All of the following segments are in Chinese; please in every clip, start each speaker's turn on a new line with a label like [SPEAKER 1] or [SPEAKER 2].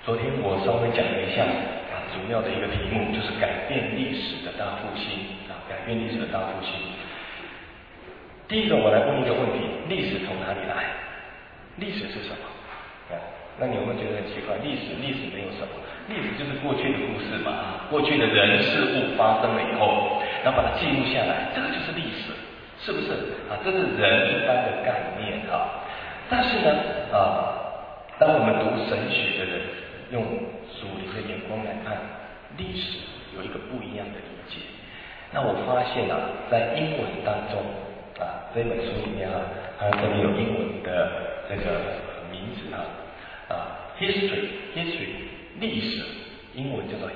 [SPEAKER 1] 昨天我稍微讲了一下主要的一个题目就是改变历史的大复兴改变历史的大复兴。第一个，我来问一个问题：历史从哪里来？历史是什么？那你有没有觉得很奇怪？历史没有什么，历史就是过去的故事嘛，过去的人事物发生了以后，然后把它记录下来，这个就是历史，是不是这是人一般的概念但是呢当我们读神学的人用属灵的眼光来看历史，有一个不一样的理解。那我发现在英文当中这本书里面它这里有英文的这个名字history 历史，英文叫做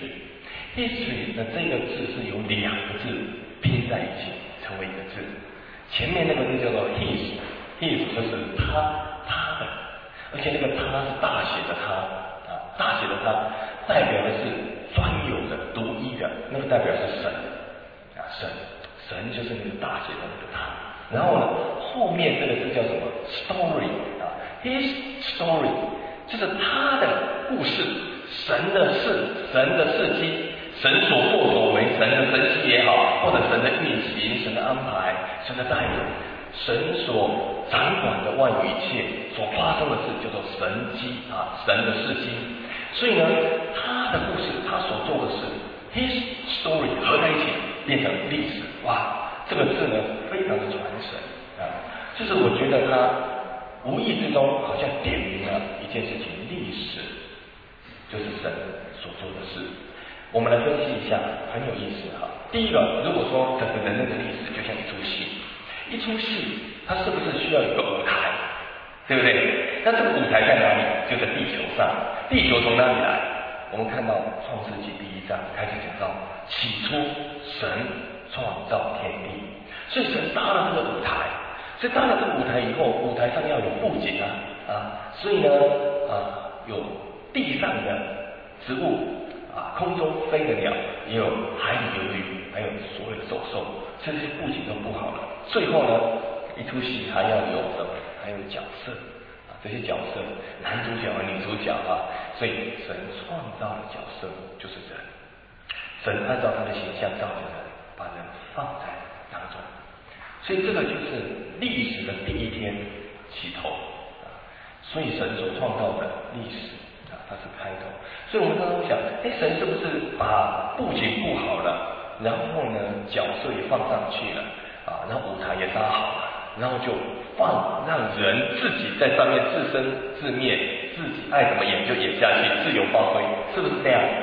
[SPEAKER 1] history 的这个字是由两个字拼在一起成为一个字，前面那个字叫做 his 就是他的，而且那个他是大写的大写的他代表的是专有的独一的，那个代表是神神就是那个大写的那个他。然后呢，后面这个字叫什么 story his story 就是他的故事，神的事迹，神所作所为，神的神迹也好，或者神的运行，神的安排，神的带领，神所掌管的万有一切所发生的事叫做神迹神的事迹。所以呢，他的故事，他所做的事 his story 合在一起变成历史。这个字呢非常的传神就是我觉得他无意之中好像点明了一件事情，历史就是神所做的事。我们来分析一下，很有意思第一个，如果说整个人类的历史就像一出戏，它是不是需要有个舞台，对不对？那这个舞台在哪里？就在地球上。地球从哪里来？我们看到创世纪第1章开始讲到，起初神创造天地，所以神搭了这个舞台。所以搭了这个舞台以后，舞台上要有布景所以呢有地上的植物空中飞的鸟，也有海里游的鱼，还有所有的走兽，这些布景都布好了。最后呢，一出戏还要有什么？还有角色这些角色，男主角和女主角所以神创造的角色就是人，神按照他的形象造的人，把人放在当中。所以这个就是历史的第一天起头所以神所创造的历史它是开头。所以我们刚刚想神是不是把布景布好了，然后呢角色也放上去了然后舞台也搭好了，然后就让人自己在上面自生自灭，自己爱怎么演就演下去，自由发挥，是不是这样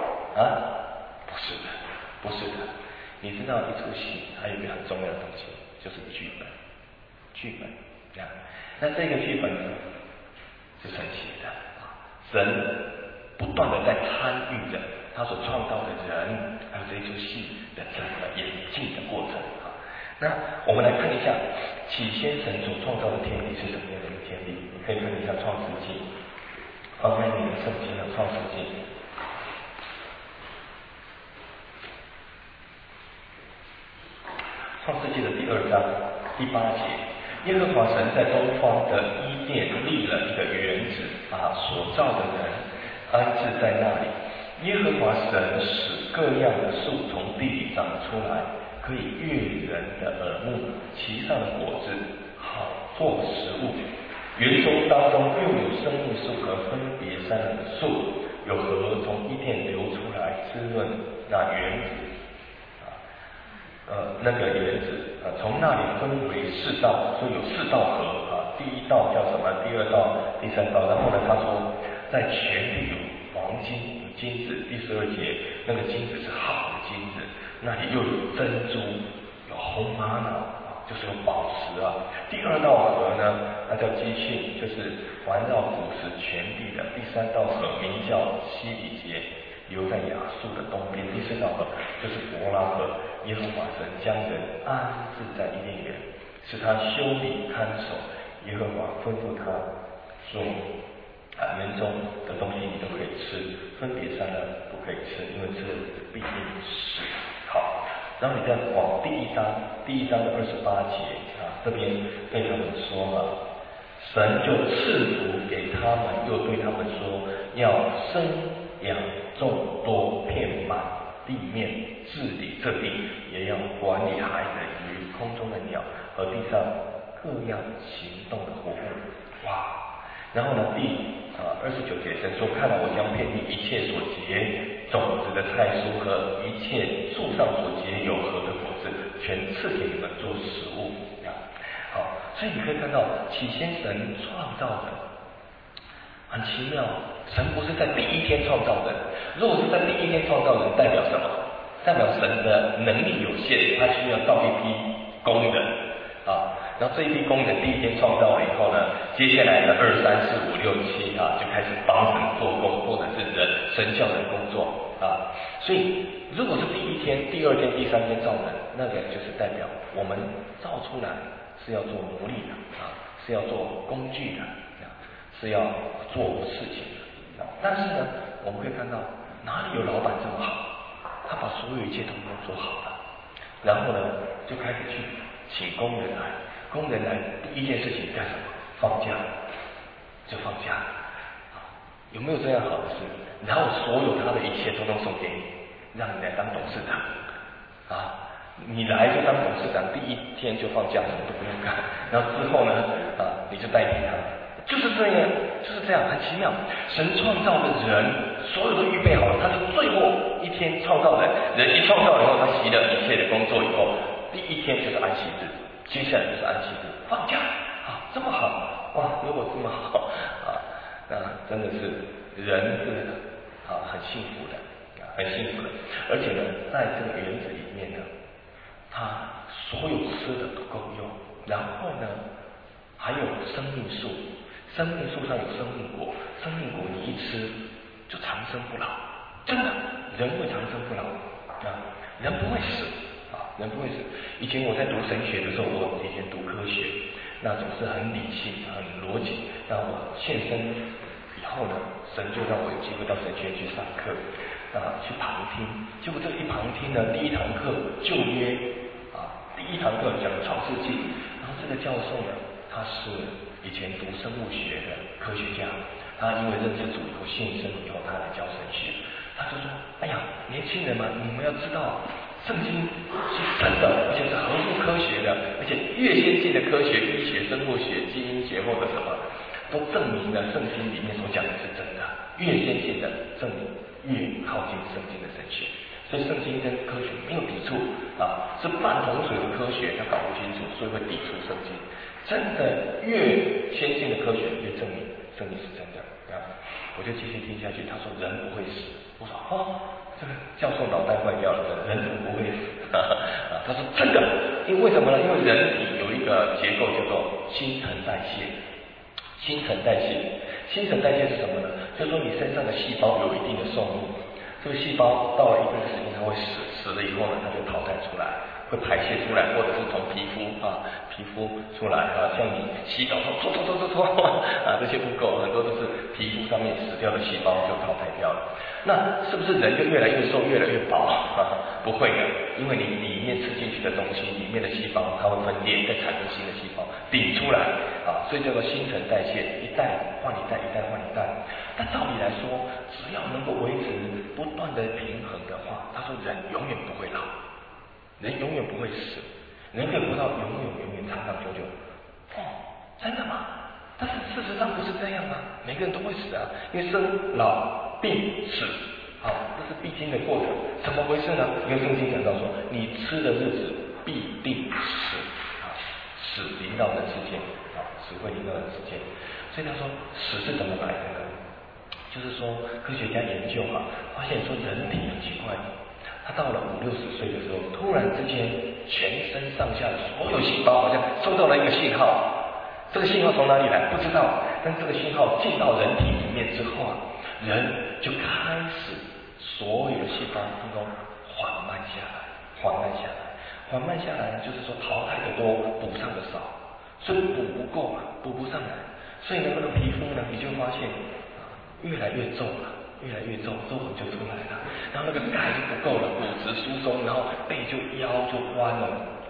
[SPEAKER 1] 不是的。你知道一出戏还有一个很重要的东西，就是剧本那这个剧本呢是神写的神不断的在参与着他所创造的人，还有这一出戏的整个演进的过程那我们来看一下起先神所创造的天地是什么样的一个天地。你可以看一下创世纪，翻开你的圣经的创世纪的第2章第8节，耶和华神在东方的伊甸立了一个园子，把所造的人安置在那里。耶和华神使各样的树从地里长出来，可以悦人的耳目，其上的果子好做食物。园中当中又有生命树和分别善恶的树，有河从伊甸流出来滋润那园子。那个园子从那里分为4道，所以有4道河第1道叫什么？第2道、第3道。然后呢，他说在全地有黄金、有金子。第12节，那个金子是好的金子，那里又有珍珠，有红玛瑙就是有宝石第2道河呢，那叫基训，就是环绕古时全地的。第3道河名叫西里结，流在亚述的东边。第4道河就是伯拉河。耶和华神将人安置在伊甸园，使他修理看守。耶和华吩咐他说园中的东西你都可以吃，分别善恶不可以吃，因为吃了必定死。好，然后你再往第一章的28节这边对他们说神就赐福给他们，又对他们说，要生养众多，遍满地面，治理这地，也要管理海的鱼、空中的鸟和地上各样行动的活物。哇！然后呢，29节，神说：看来我将遍地一切所结种子的菜蔬和一切树上所结有核的果子，全赐给你们做食物。好，所以你可以看到，起先神创造的很奇妙，神不是在第一天创造人。如果是在第一天创造人，代表什么？代表神的能力有限，他需要造一批工人啊。然后这一批工人第一天创造了以后呢，接下来的2、3、4、5、6、7就开始帮神做工，或者是人神叫人工作啊。所以如果是第一天、第二天、第三天造人，那个就是代表我们造出来是要做奴隶的啊，是要做工具的啊，是要做事情的啊。但是呢，我们可以看到哪里有老板这么好，他把所有一切统统做好了，然后呢就开始去请工人来。工人来第一件事情干什么？放假，就放假。有没有这样好的事？然后所有他的一切都送给你，让你来当董事长啊！你来就当董事长，第一天就放假，什么都不用干。然后之后呢，你就代替他，就是这样，就是这样，很奇妙。神创造的人，所有都预备好了，他是最后一天创造人。人一创造以后，他习了一切的工作以后，第一天就是安息日。接下来就是安息日，放假啊，这么好哇！如果这么好那真的是人是很幸福的很幸福的。而且呢，在这个园子里面呢，他所有吃的都够用，然后呢，还有生命树，生命树上有生命果，生命果你一吃就长生不老，真的，人会长生不老人不会死。人不会死。以前我在读神学的时候，我以前读科学，那总是很理性、很逻辑。那我献身以后呢，神就让我有机会到神学院去上课，去旁听。结果这一旁听呢，第一堂课旧约第一堂课讲创世纪，然后这个教授呢，他是以前读生物学的科学家，他因为认识主以后献身以后，他来教神学。他就说：哎呀，年轻人们，你们要知道，圣经是真的，而且是合乎科学的，而且越先进的科学，医学、生物学、基因学或者什么，都证明了圣经里面所讲的是真的。越先进的证明越靠近圣经的神学，所以圣经跟科学没有抵触是半桶水的科学，他搞不清楚，所以会抵触圣经。真的越先进的科学越证明圣经是真的我就继续听下去。他说人不会死，我说这个教授脑袋坏掉了，人不会死他说真的，因为什么呢？因为人体有一个结构叫做新陈代谢。新陈代谢是什么呢？就是说你身上的细胞有一定的寿命，这个细胞到了一定的时间它会死了以后呢，它就淘汰出来，会排泄出来，或者是从皮肤出来像你洗澡搓这些污垢很多都是皮肤上面死掉的细胞就淘汰掉了。那是不是人就越来越瘦越来越薄不会的，因为你里面吃进去的东西，里面的细胞它会分裂，再产生新的细胞顶出来所以叫做新陈代谢，一代换一代，一代换一代。但照理来说，只要能够维持不断的平衡的话，他说人永远不会老，人永远不会死，人可以活到永远长长久久。真的吗？但是事实上不是这样每个人都会死因为生老病死这是必经的过程。怎么回事呢？因为圣经讲到说，你吃的日子必定死死临到人世间死会临到人世间。所以他说死是怎么来的呢？就是说科学家研究发现说人体很奇怪，他到了50、60岁的时候，突然之间全身上下的所有细胞好像收到了一个信号，这个信号从哪里来不知道，但这个信号进到人体里面之后人就开始所有的细胞都缓慢下来，就是说淘汰的多，补上的少，所以补不够补不上来，所以那个皮肤呢，你就发现越来越皱皱纹就出来了，然后那个钙就不够了，骨质疏松，然后背就腰就弯了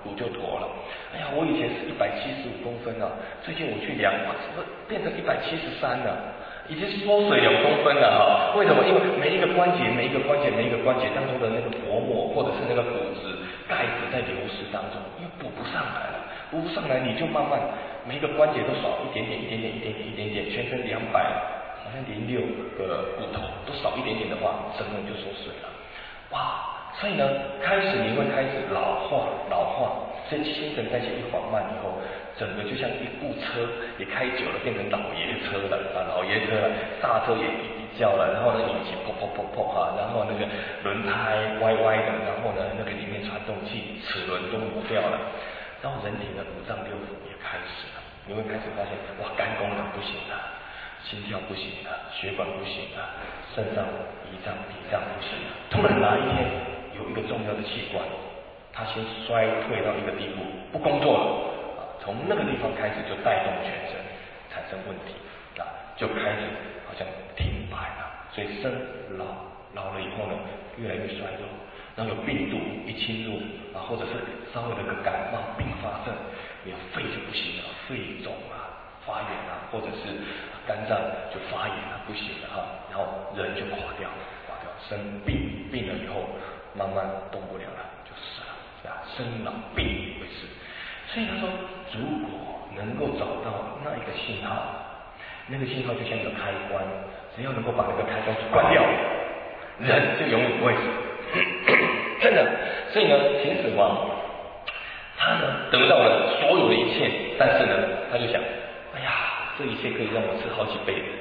[SPEAKER 1] 骨就驼了。哎呀，我以前是175公分啊，最近我去量，哇，变成173了，已经缩水2公分了啊！为什么？因为每一个关节当中的那个薄膜或者是那个骨质钙质在流失当中，因为补不上来了，补不上来你就慢慢每一个关节都少一点点，全身200，好像06个骨头都少一点点的话，整个人就缩水了。哇！所以呢，开始你会开始老化，所以新陈代谢一缓慢以后，整个就像一部车也开久了，变成老爷车了啊，刹车也一叫了，然后呢引擎砰哈，然后那个轮胎歪的，然后呢那个里面传动器齿轮都磨掉了，然后人体的5脏6腑也开始了，你会开始发现哇，肝功能不行了，心跳不行了，血管不行了，肾脏、胰脏、脾脏不行了，突然哪一天有一个重要的器官，它先衰退到一个地步，不工作了啊，从那个地方开始就带动全身产生问题啊，就开始好像停摆了，所以老了以后呢，越来越衰弱，然后有病毒一侵入啊，或者是稍微的个感冒并发症，你的肺就不行了，肺肿啊、发炎啊，或者是肝脏就发炎了，不行了哈，然后人就垮掉，生病了以后。慢慢动不了了，就死了，生老病为死。所以他说，如果能够找到那一个信号，那个信号就像一个开关，只要能够把那个开关关掉，人就永远不会死。真的。所以呢，秦始皇他呢得到了所有的一切，但是呢，他就想，哎呀，这一切可以让我吃好几辈子，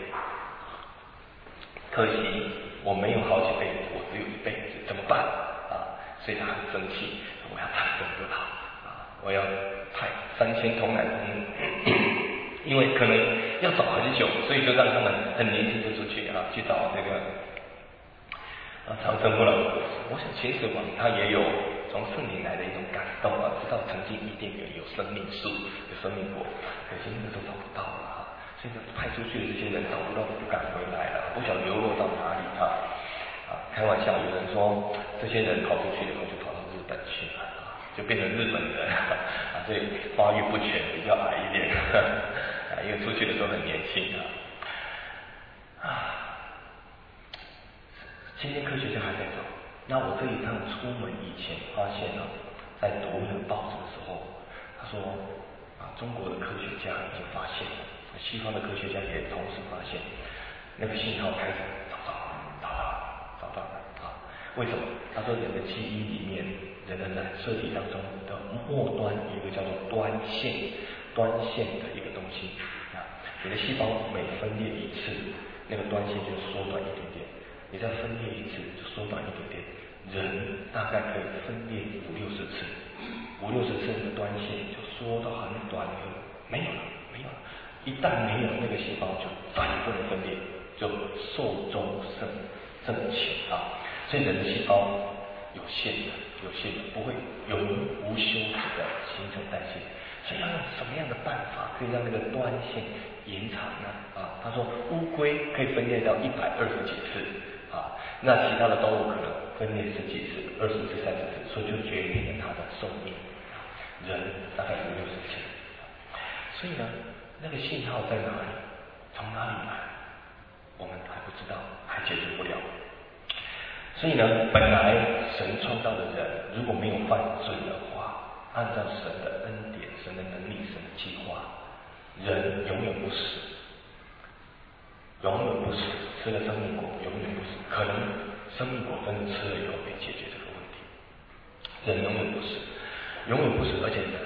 [SPEAKER 1] 可惜我没有好几辈子，我只有1辈子，怎么办啊？所以他很生气，我要派人给他啊，我要派3000童男童女，因为可能要找很久，所以就让他们很年轻就出去啊，去找这个长生不老的果实。我想秦始皇他也有从圣灵来的一种感动啊，知道曾经伊甸园有生命树、有生命果，可惜那个时候找不到了。现在派出去的这些人找不到都不敢回来了，不晓得流落到哪里啊！开玩笑，有人说这些人跑出去以后就跑到日本去了啊，就变成日本人啊，所以发育不全，比较矮一点啊，因为出去的时候很年轻啊。今天科学家还在找，那我这一趟出门以前发现在读那个报纸的时候，他说中国的科学家已经发现了。西方的科学家也同时发现，那个信号开始找到了啊！为什么？他说人的基因里面，人的染色体当中的末端有一个叫做端线的一个东西啊。你的细胞每分裂一次，那个端线就缩短一点点；你再分裂一次，就缩短一点点。人大概可以分裂50-60次，50-60次那个端线就缩到很短，没有了。一旦没有那个细胞，就再也不能分裂，就寿终正寝啊！所以人的细胞有限的，不会永无休止的新陈代谢。所以要用什么样的办法可以让那个端线延长呢？啊，他说乌龟可以分裂到120几次啊，那其他的动物可能分裂10几次、20次、30次，所以就决定了它的寿命。人大概50-60次，所以呢。那个信号在哪里？从哪里来？我们还不知道，还解决不了。所以呢，本来神创造的人，如果没有犯罪的话，按照神的恩典、神的能力、神的计划，人永远不死，吃了生命果永远不死。可能生命果真的吃了以后可以解决这个问题，人永远不死，而且人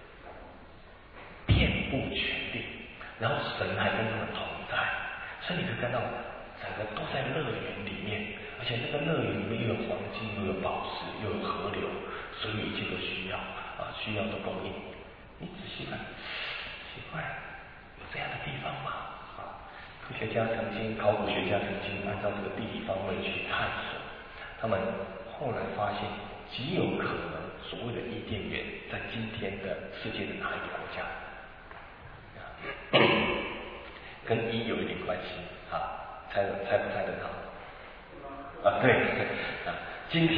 [SPEAKER 1] 遍布全地，然后神还跟他们同在，所以你可以看到整个都在乐园里面，而且那个乐园里面又有黄金，又有宝石，又有河流，所以一切都需要的供应。你仔细看，奇怪，有这样的地方吗？考古学家曾经按照这个地理方位去探索，他们后来发现极有可能所谓的伊甸园在今天的世界的哪一个国家？跟一有一点关系猜不猜得到？对今天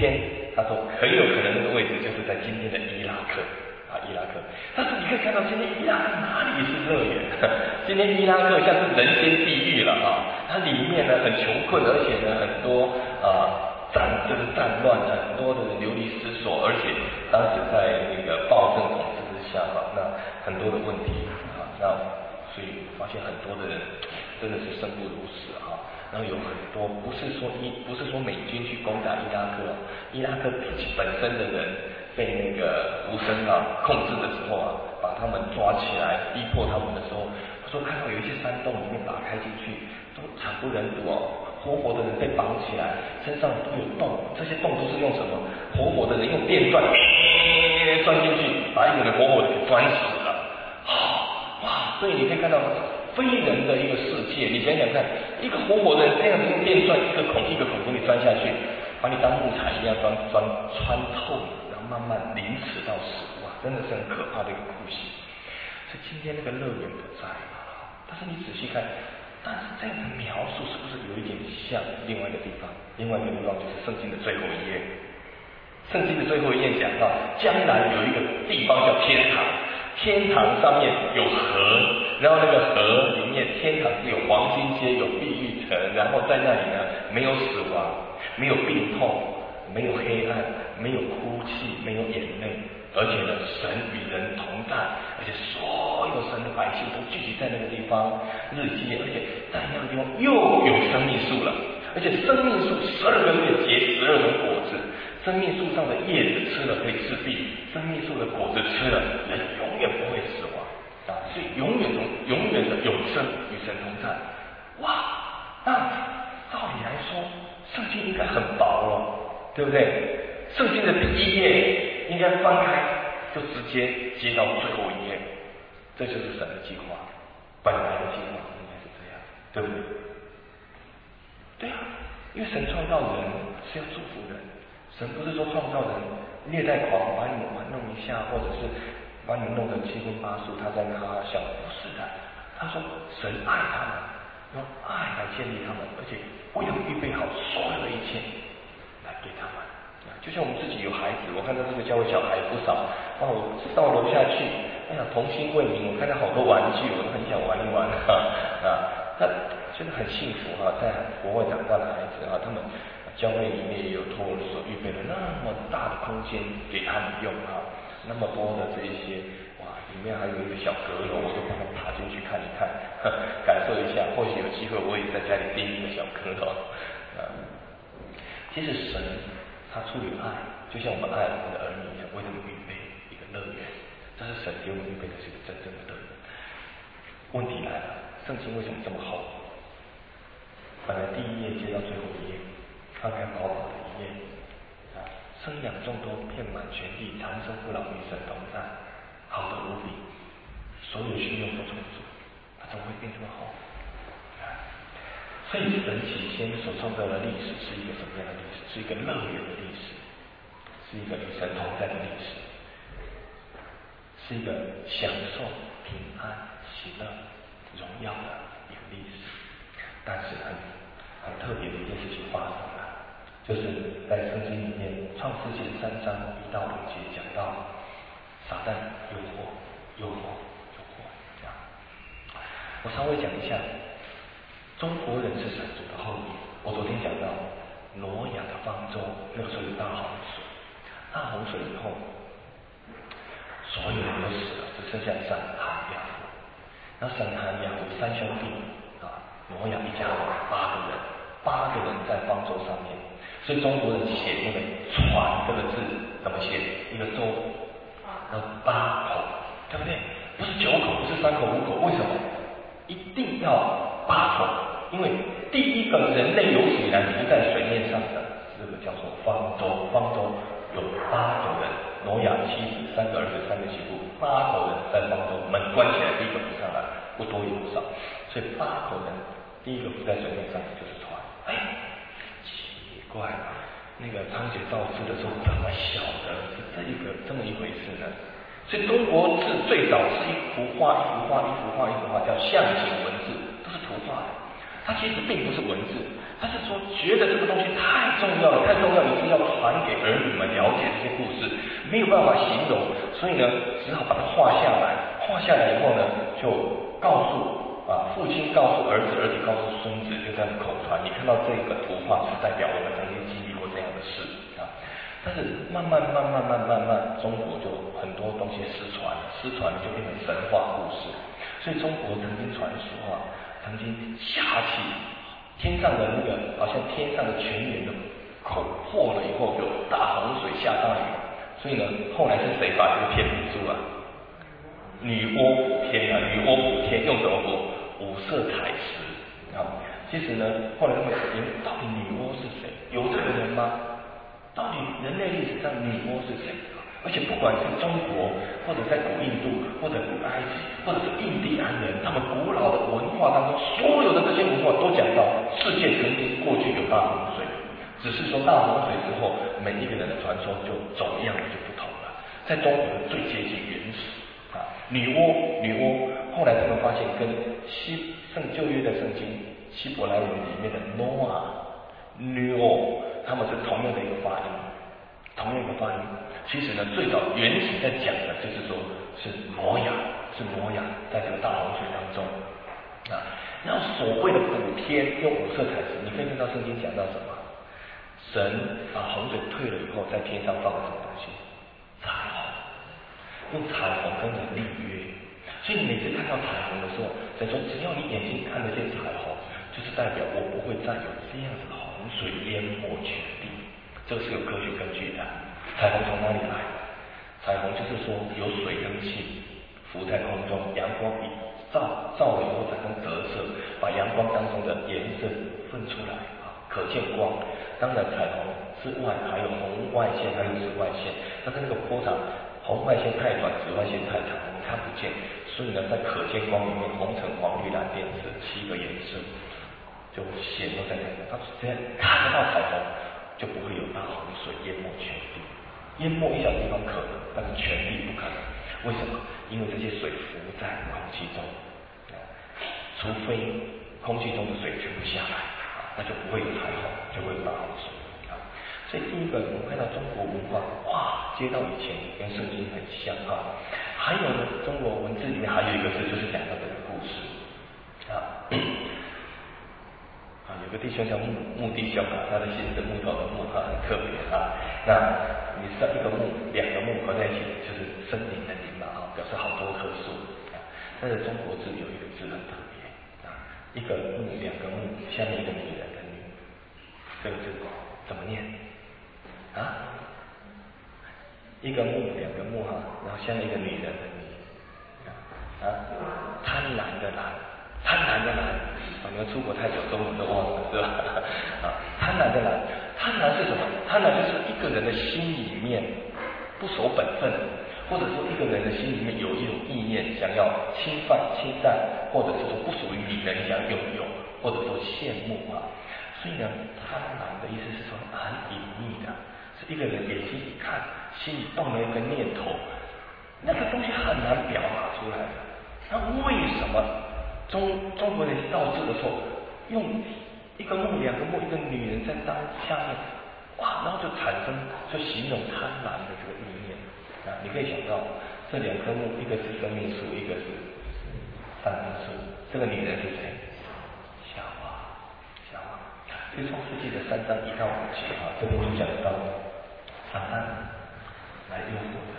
[SPEAKER 1] 他说很有可能那个位置就是在今天的伊拉克啊，伊拉克。但是你可以看到今天伊拉克哪里是乐园？今天伊拉克像是人间地狱了啊！它里面呢很穷困，而且呢很多战乱，很多的人流离失所，而且当时在那个暴政统治之下那很多的问题啊，那所以发现很多的人真的是生不如死啊。然后有很多不是说美军去攻打伊拉克，伊拉克本身的人被那个胡森控制的时候把他们抓起来，逼迫他们的时候，他说看到有一些山洞里面打开进去，都惨不忍睹活活的人被绑起来，身上都有洞，这些洞都是用什么？活活的人用电钻钻进去，把一个人活活的给钻死了。哇！所以你可以看到非人的一个世界。你想想看，一个活活的人这样子用电钻一个孔一个孔给你钻下去，把你当木材一样穿透，然后慢慢凌迟到死。哇，真的是很可怕的一个酷刑。所以今天那个乐园不在了，但是你仔细看。但是这样的描述是不是有一点像另外一个地方？另外一个地方就是圣经的最后一页。圣经的最后一页讲到，将来有一个地方叫天堂，天堂上面有河，然后那个河里面，天堂是有黄金街，有碧玉城，然后在那里呢，没有死亡，没有病痛，没有黑暗，没有哭泣，没有眼泪。而且呢，神与人同在，而且所有神的百姓都聚集在那个地方日结，而且在那个地方又有生命树了，而且生命树12个月结12种果子，生命树上的叶子吃了可以治病，生命树的果子吃了人永远不会死亡所以永远的永生与神同在。哇，那照理来说，圣经应该很薄了，对不对？圣经的第一页应该翻开就直接接到最后一页，这就是神的计划，本来的计划应该是这样，对不对？对啊，因为神创造人是要祝福人，神不是说创造人虐待狂，把你们玩弄一下，或者是把你们弄得七荤八素，他在那哈哈笑，不是的。他说神爱他们，用爱来建立他们，而且为他们预备好所有的一切来给他们。就像我们自己有孩子，我看到这个教会小孩不少，我到楼下去，童心未泯，我看到好多玩具，我都很想玩一玩那真的很幸福在国外长大的孩子他们教会里面也有托儿所预备了那么大的空间给他们用那么多的这一些里面还有一个小阁楼，我都帮他爬进去看一看，感受一下，或许有机会我也在家里订一个小阁楼其实神他出于爱，就像我们爱我们的儿女一样，为他们预备一个乐园。这是神给我们预备的是一个真正的乐园。问题来了，圣经为什么这么厚？本来第一页接到最后一页，翻开薄薄的一页生养众多，遍满全地，长生不老，与神同在，好得无比，所有需用都充足，它怎么会变这么厚？所以神起先所创造的历史是一个什么样的历史？是一个乐园的历史，是一个与神同在的历史，是一个享受平安、喜乐、荣耀的一个历史。但是很特别的一件事情发生了，就是在圣经里面创世纪3章1到5节讲到撒旦诱惑我稍微讲一下，中国人是神族的后裔。我昨天讲到挪亚的方舟，那个时候有大洪水，大洪水以后，所有人都死了，只剩下闪、含、雅弗。那闪、含、雅弗3兄弟挪亚一家人8个人在方舟上面，所以中国人写那个船这个字怎么写？一个舟，然后8口，对不对？不是9口，不是3口5口，为什么？一定要8口，因为第一个人类有史以来浮在水面上的这个叫做方舟，方舟有8个人，挪亚妻子3个儿子3个媳妇，8口人在方舟，门关起来，第一个浮上来，不多也不少，所以8口人第一个浮在水面上就是船。奇怪了，那个仓颉造字的时候怎么晓得是这么一回事呢？所以中国字最早是一幅画叫象形文字，都是图画的。 他其实并不是文字，他是说觉得这个东西太重要了，太重要，一定要传给儿女们了解这些故事，没有办法形容，所以呢，只好把它画下来。画下来以后呢，就告诉父亲告诉儿子，儿子告诉孙子，就这样口传。你看到这个图画是代表我们曾经经历过这样的事啊。但是慢慢，中国就很多东西失传就变成神话故事。所以中国曾经传说曾经下起天上的那个，好像天上的泉源的口破了以后，有大洪水下大雨。所以呢，后来是谁把这个天补住啊？女娲补天女娲补天用什么补？五色彩石啊。其实呢，后来他们到底女娲是谁？有这个人吗？到底人类历史上女娲是谁？而且不管是中国，或者在古印度，或者古埃及，或者是印第安人，他们古老的文化当中，所有的这些文化都讲到世界曾经过去有大洪水，只是说大洪水之后，每一个人的传说就走样就不同了。在中国最接近原始女娲，后来他们发现跟旧约的圣经希伯来文里面的 Noah 他们是同样的一个发音。其实呢，最早原始在讲的就是说是挪亚在这个大洪水当中然后所谓的补天用五色彩石，你可以看到圣经讲到什么？神把洪水退了以后，在天上放了什么东西？彩虹，用彩虹跟人立约。所以你每次看到彩虹的时候，神说只要你眼睛看得见彩虹，就是代表我不会再有这样子的洪水淹没全地。这个是有科学根据的。彩虹从哪里来？彩虹就是说有水蒸气浮在空中，阳光一照了以后产生折射，把阳光当中的颜色分出来可见光。当然彩虹之外还有红外线，还有紫外线，但是那个波长红外线太短，紫外线太长，我们看不见。所以呢，在可见光里面，红橙黄绿蓝靛紫7个颜色就显露在那里。它只要看得到彩虹，就不会有大洪水淹没全地。淹没一小地方可能，但是全地不可能。为什么？因为这些水浮在空气中，除非空气中的水全部下来那就不会有彩虹，就会有大洪水所以第一个，我们看到中国文化，接到以前跟圣经很像还有呢，中国文字里面还有一个字，就是讲到这个故事有个弟兄叫木弟兄他的姓是木头的木很特别那你知道一个木两个木合在一起就是森林的林表示好多棵树但是中国字有一个字很特别一个木两个木下面一个女人的女，这个字怎么念一个木两个木然后下面一个女人的女贪婪的婪你们出国太久，中文都忘了是吧？贪婪的婪，贪婪是什么？贪婪就是一个人的心里面不守本分，或者说一个人的心里面有一种意念，想要侵犯、侵占，或者是说不属于你的，你想拥有，或者说羡慕所以呢，贪婪的意思是说很隐秘的，是一个人眼睛一看，心里动了一个念头，那个东西很难表达出来的。那为什么？中国人造字的时候，用一个木两个木，一个女人在当下面，然后就产生就形容贪婪的这个意念你可以想到这两棵木，一个是生命树，一个是善根树。这个女人是谁？夏娃。所以创世纪的3章1到5节这边就讲到撒旦来诱惑人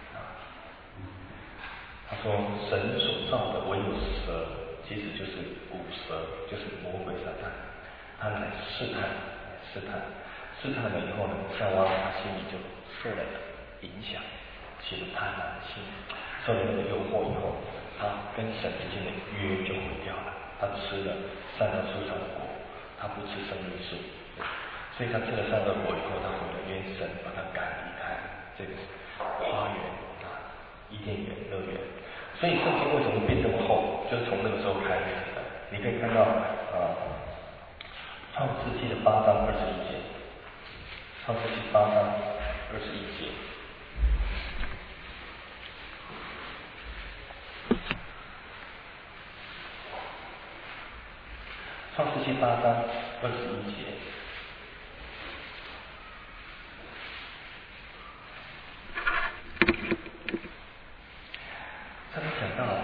[SPEAKER 1] 他说神所造的唯有蛇，其实就是古蛇，就是魔鬼撒旦，他来试探了以后呢，夏娃他心里就受了影响，起了贪婪的心，受了那个诱惑以后，他跟神之间的约就毁掉了。他吃了善恶树上的果，他不吃生命树，所以他吃了善恶果以后，他毁了约，神把他赶离开这个花园伊甸园乐园。所以圣经为什么变这么厚，就是从那个时候开始的。你可以看到创世纪的8章21节，创世纪8章21节。 创世纪8章21节。这里讲到，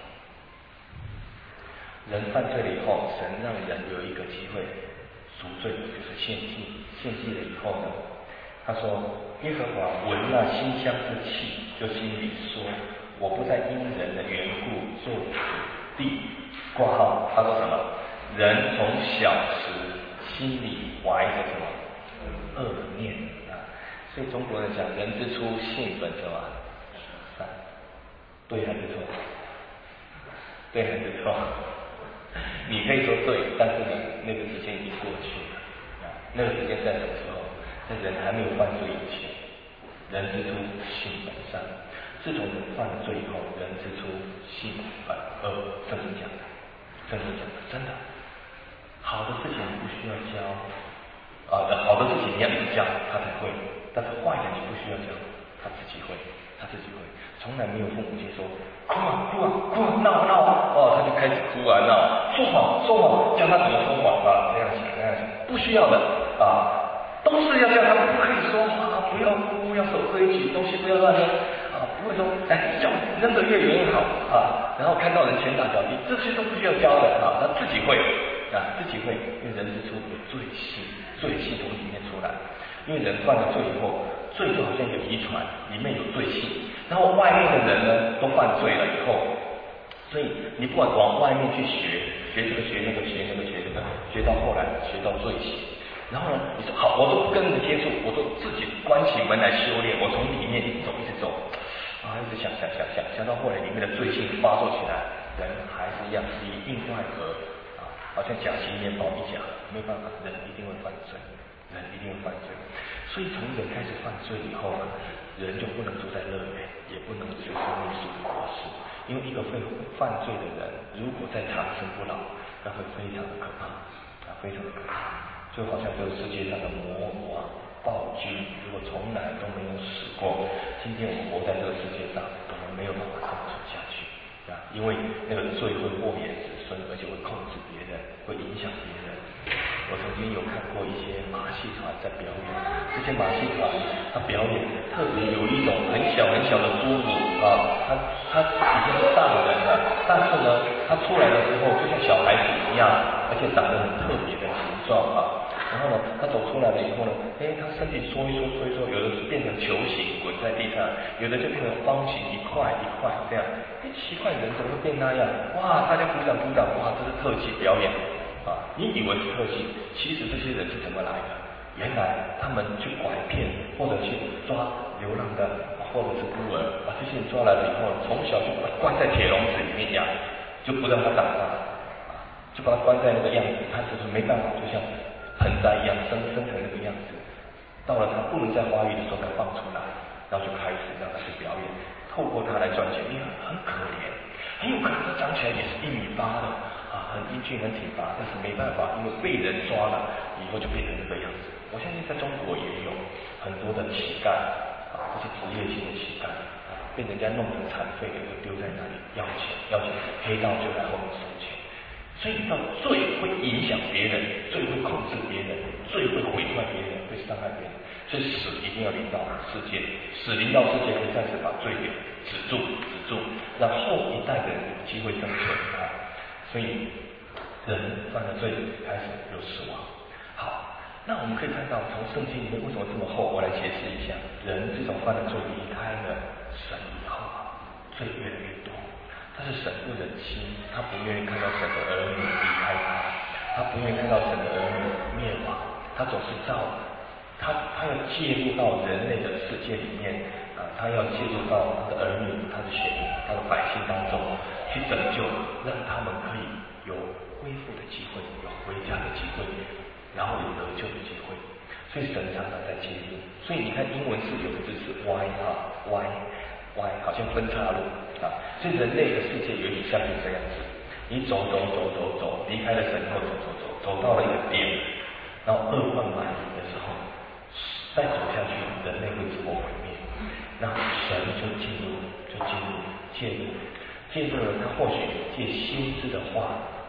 [SPEAKER 1] 人犯罪了以后，神让人有一个机会赎罪，就是献祭。献祭了以后呢，他说：“耶和华闻那馨香之气，就心里说，我不再因人的缘故做土地。”括号，他说什么？人从小时心里怀着什么恶念啊？所以中国人讲，人之初性本什么善？对还是错？对还是错？你可以说对，但是呢，那个时间已经过去了啊。那个时间在什么时候？在人还没有犯罪以前，人之初性本善。自从人犯了罪以后，人之初性本恶。圣经讲的，圣经讲的，真的。好的事情你不需要教好的事情你要一直教他才会，但是坏的你不需要教，他自己会，他自己会。从来没有父母亲说哭啊哭啊哭啊闹闹他就开始哭啊闹，说谎教他怎么说谎这样想那样想，不需要的都是要叫他们不可以说谎不要哭，要守规矩，东西不要乱扔不会说叫扔得越远越好然后看到人拳打脚踢，这些都不需要教的他自己会自己会，因为人之初有罪性，罪性从里面出来。因为人犯了罪以后，罪就好像有遗传，里面有罪性，然后外面的人呢都犯罪了以后，所以你不管往外面去学这个学那个学那个学这个，学到后来学到罪性，然后呢你说好，我都不跟人接触，我都自己关起门来修炼，我从里面一直走一直想到后来里面的罪性发作起来，人还是一样里应外合好像假期面包一夹，没有办法，人一定会犯罪，人一定会犯罪。所以从人开始犯罪以后人就不能住在乐园，也不能随生命树的果实，因为一个会犯罪的人，如果再长生不老，那会非常的可怕非常的可怕。就好像这个世界上的魔暴君，如果从来都没有死过，今天我们活在这个世界上，我们没有办法生存下去因为那个罪会祸延子孙，而且会控制别人，会影响别人。我曾经有看过一些马戏团在表演，这些马戏团他表演特别有一种很小很小的侏儒他已经是大人了，但是呢，他出来的时候就像小孩子一样，而且长得很特别的形状然后呢，他走出来了以后呢，他身体缩一缩，有的是变成球形滚在地上，有的就变成方形一块一块这样。奇怪，人怎么会变那样？哇，大家鼓掌，哇，这是特技表演你以为是特技，其实这些人是怎么来的？原来他们去拐骗或者去抓流浪的或者是孤儿，把这些人抓来了以后，从小就把他关在铁笼子里面养，就不让他长大就把他关在那个样子，他就是没办法，就像盆栽一样生成那个样子。到了他不能再发育的时候，他放出来，然后就开始让他去表演，透过他来赚钱。你很可怜，很有可能他长起来也是1.8米的很英俊很挺拔，但是没办法，因为被人抓了以后就变成这个样子。我相信在中国也有很多的乞丐这些职业性的乞丐被人家弄成残废了，就丢在那里要钱，黑道就来后面收钱。所以你知道，罪会影响别人，罪会控制别人，罪会毁坏别人，会伤害别人。所以死一定要临到世界，死临到世界可以暂时把罪给止住，让后一代的人有机会生存所以人犯了罪开始有死亡。好，那我们可以看到，从圣经里面为什么这么厚，我来解释一下。人自从犯了罪离开了神以后罪越来越多。但是神不忍心，他不愿意看到神的儿女离开他不愿意看到神的儿女灭亡，他总是他要介入到人类的世界里面他要介入到他的儿女、他的选民、他的百姓当中去拯救，让他们可以有恢复的机会，有回家的机会，然后有得救的机会。所以神常常在介入。所以你看英文是有个字是 why 好像分岔路所以人类的世界有点像是这样子，你走，离开了神后走到了一个点，然后恶贯满盈的时候，再走下去，人类会自我毁灭。那神就介入了，他或许借先知的话，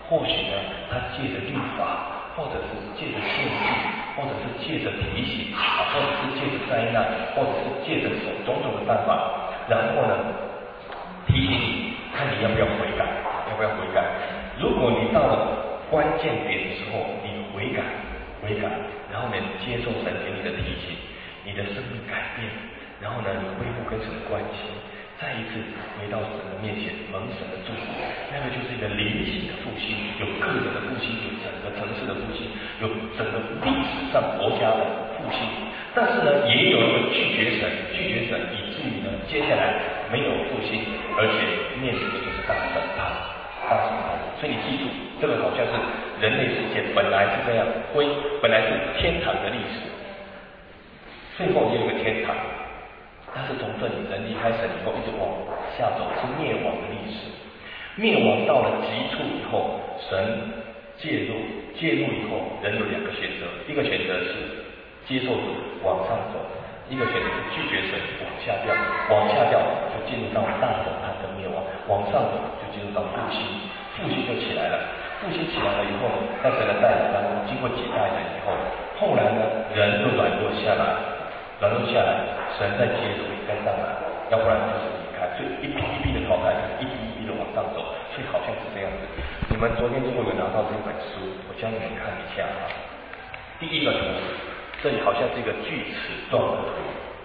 [SPEAKER 1] 或许呢，他借着律法，或者是借着献祭，或者是借着提醒或者是借着灾难，或者是借着种种的办法，然后呢，提醒你，看你要不要悔改，要不要悔改。如果你到了关键点的时候，你悔改，然后呢，接受神给你的提醒，你的生命改变，然后呢，你恢复跟神的关系，再一次回到神的面前，蒙神的祝福，那个就是一个灵性的复兴，有个人的复兴，有整个城市的复兴，有整个历史上国家的复兴。但是呢，也有一个拒绝神，以至于呢，接下来没有复兴，而且面临的就是大审判。所以你记住，这个好像是人类世界本来是这样，本来是天堂的历史，最后也有个天堂。但是从这里人离开神以后，一直往下走，是灭亡的历史。灭亡到了极处以后，神介入以后，人有两个选择，一个选择是接受主往上走，一个选择是拒绝神往下掉。往下掉就进入到大审判跟灭亡，往上走就进入到复兴就起来了。复兴起来了以后呢，在神的带领当中，经过几代人以后，后来呢，人就软弱下来，神再接手再上来，要不然就是离开，所以一批一批的淘汰，一批的往上走，所以好像是这样子。你们昨天如果有拿到这本书，我教你们看一下啊。第一个图，这里好像是一个锯齿状的图，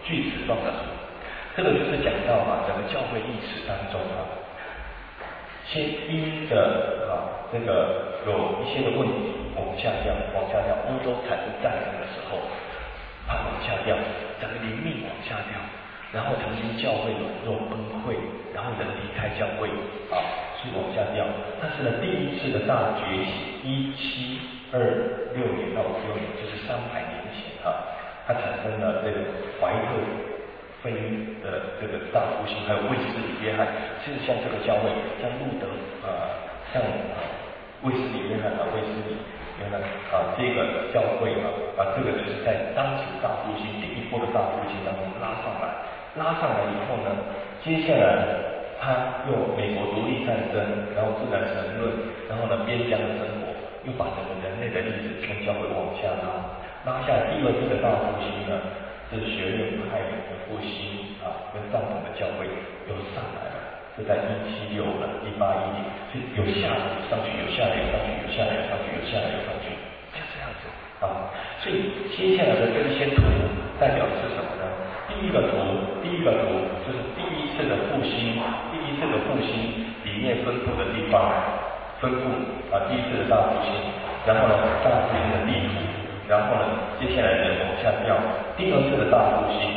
[SPEAKER 1] 这个就是讲到整个教会历史当中先因着这个有一些的问题往下掉，欧洲产生战争的时候，它往下掉，整个灵命往下掉，然后曾经教会软弱崩溃，然后人离开教会是往下掉。但是呢，第一次的大崛起，1726年到56年，就是300年前它产生了这个怀特菲的这个大复兴，还有卫斯理约翰。其实像这个教会，像路德像卫斯理约翰卫斯理原来这个教会这个就是在当时大复兴第一波的大复兴当中拉上来以后呢，接下来他用美国独立战争，然后自然神论，然后呢边疆的生活，又把整个人类的历史跟教会往下拉下来。第二次的大复兴呢，是学院派的复兴跟上统的教会又上来了，是在176了，1810，所以有下来有上去，有下来有上去，有下来有上去，有下来有上去，就这样子所以接下来的这些图代表的是什么呢？第一个图就是第一次的复兴里面分布的地方，第一次的大复兴，然后呢大复兴的地图，然后呢接下来人往下掉，第二次的大复兴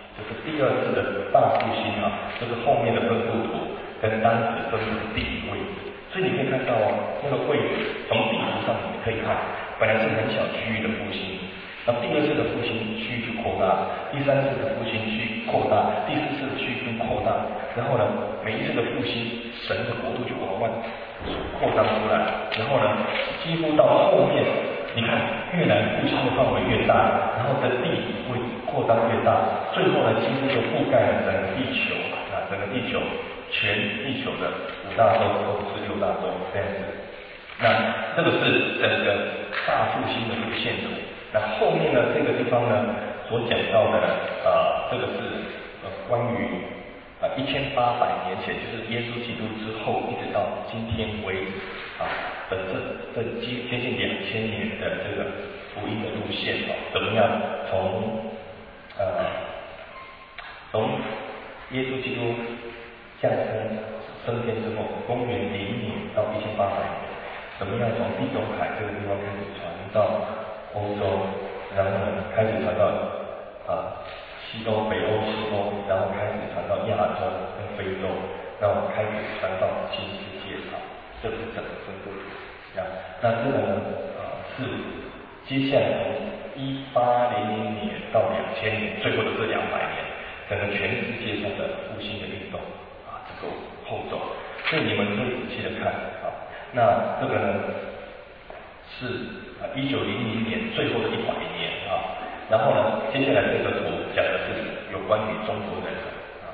[SPEAKER 1] 就是后面的分布图跟当时分布的地理位置。所以你可以看到那个位置从地图上你可以看，本来是很小区域的复兴，然后第二次的复兴区域扩大，第三次的复兴区扩大，第四次的区域扩大，然后呢每一次的复兴，神的国度就往外扩张出来，然后呢几乎到后面你看越来复兴的范围越大，然后的地会扩张越大，最后呢几乎就覆盖了整个地球全地球的5大洲或者是6大洲这样子。那这个是整个大复兴的路线图。那后面呢这个地方呢所讲到的这个是关于1800年前，就是耶稣基督之后一直到今天为止这接近2000年的这个福音的路线怎么样从耶稣基督降生升天之后，公元00年到1800年，怎么样从地中海这个地方开始传到欧洲，然后呢开始传到西欧、北欧、西欧，然后开始传到亚洲跟非洲，然后开始传到新世界这是整个分布图。那这个呢是接下来从1800年到2000年，最后的这200年，整个全世界上的复兴的运动这个后走。所以你们可以仔细的看那这个呢是1900年最后的100年然后呢接下来这个图讲的是有关于中国人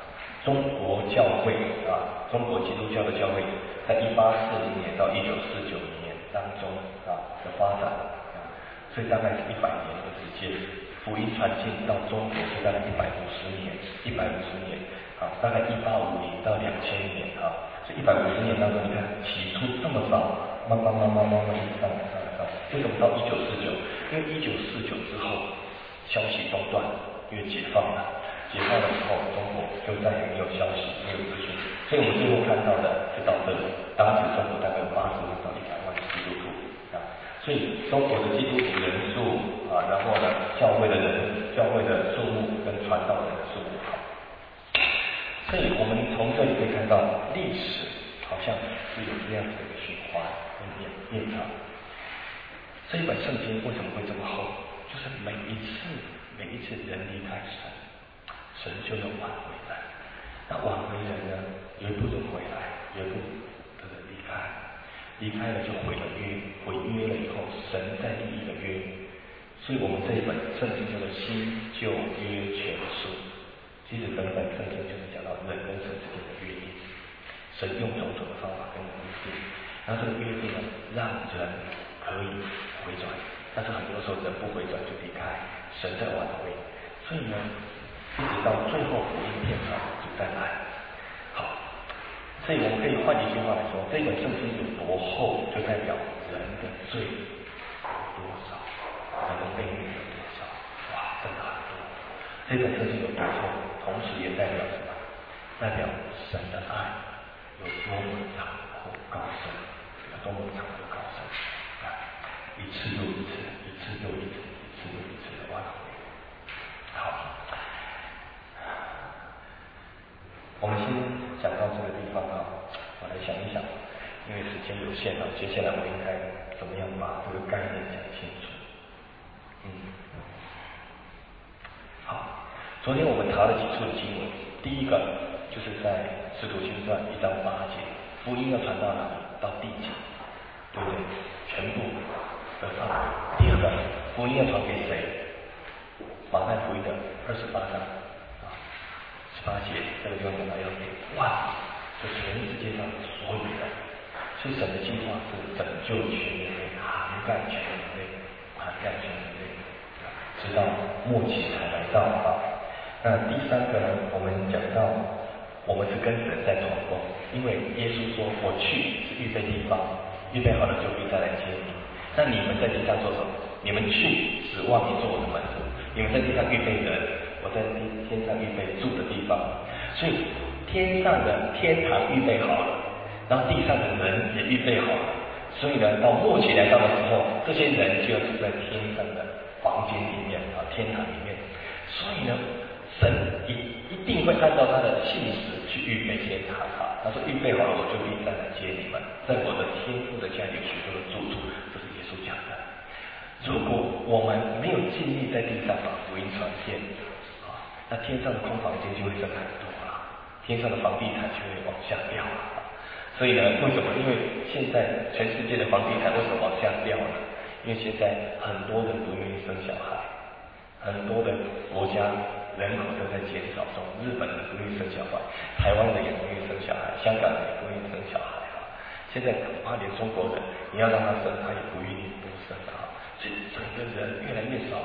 [SPEAKER 1] 中国教会中国基督教的教会在1840年到1949年当中的发展所以大概是100年的时间，福音传进到中国是大概150年大概1850到2000年所以150年当中，你看起初这么少，慢慢一直上，为什么到1949？因为1949之后消息中断，因为解放了之后，中国就再也没有消息，没有资讯，所以我们最后看到的是到这里。当时中国大概有80万到100万的基督徒所以中国的基督徒人数然后呢，教会的数目跟传道人的数目所以我们从这里可以看到，历史好像是有这样子的一个循环跟变化。这一本圣经为什么会这么厚？就是每一次人离开神就要挽回人。那挽回人呢，有一部分回来，有一部分离开，离开了就毁了约，毁约了以后，神再立一个约。所以我们这一本圣经叫做新旧约全书。其实整本圣经就是讲到人跟神之间的约定，神用种种的方法跟人约定，然后这个约定呢，让人可以回转，但是很多时候人不回转就离开，神在挽回，所以呢，一直到最后福音片上就再来。好，所以我们可以换一句话来说，这本圣经有多厚，就代表人的罪有多少，人的悖逆有多少，哇，真的很多。这本圣经有多厚，同时也代表什么？代表神的爱有多么长厚高深，有多么长厚高深一次又一次的挽回。好，我们先讲到这个地方我来想一想，因为时间有限接下来我应该怎么样把这个概念讲清楚。好，昨天我们查了几处的经文，第一个就是在使徒行传1章8节，福音要传到哪里？到地极，对不对？全部的范围。第二个，福音要传给谁？马太福音的28章18节，这个地方讲到要给就全世界上所有人。所以神的计划是拯救全人类，涵盖全人类，直到末期才来到那第三个呢，我们讲到我们是跟神在同工，因为耶稣说我去是预备地方，预备好了就会再来接你。那你们在地上做什么？你们去指望你做我的门徒，你们在地上预备人，我在天上预备住的地方。所以天上的天堂预备好了，然后地上的人也预备好了，所以呢，到末期来到的时候，这些人就要住在天上的房间里面天堂里面。所以呢，神一定会按照他的信实去预备天堂他说预备好了，我就必再来接你们，在我的天父的家里有许多的住处，这是耶稣讲的。如果我们没有尽力在地上把福音传遍那天上的空房间就会增很多天上的房地产就会往下掉所以呢，为什么？因为现在全世界的房地产为什么往下掉呢？因为现在很多人不愿意生小孩，很多的国家人口都在减少中，日本人不愿意生小孩，台湾人也不愿意生小孩，香港人也不愿意生小孩现在恐怕连中国人你要让他生，他也不愿意多生所以整个人越来越少。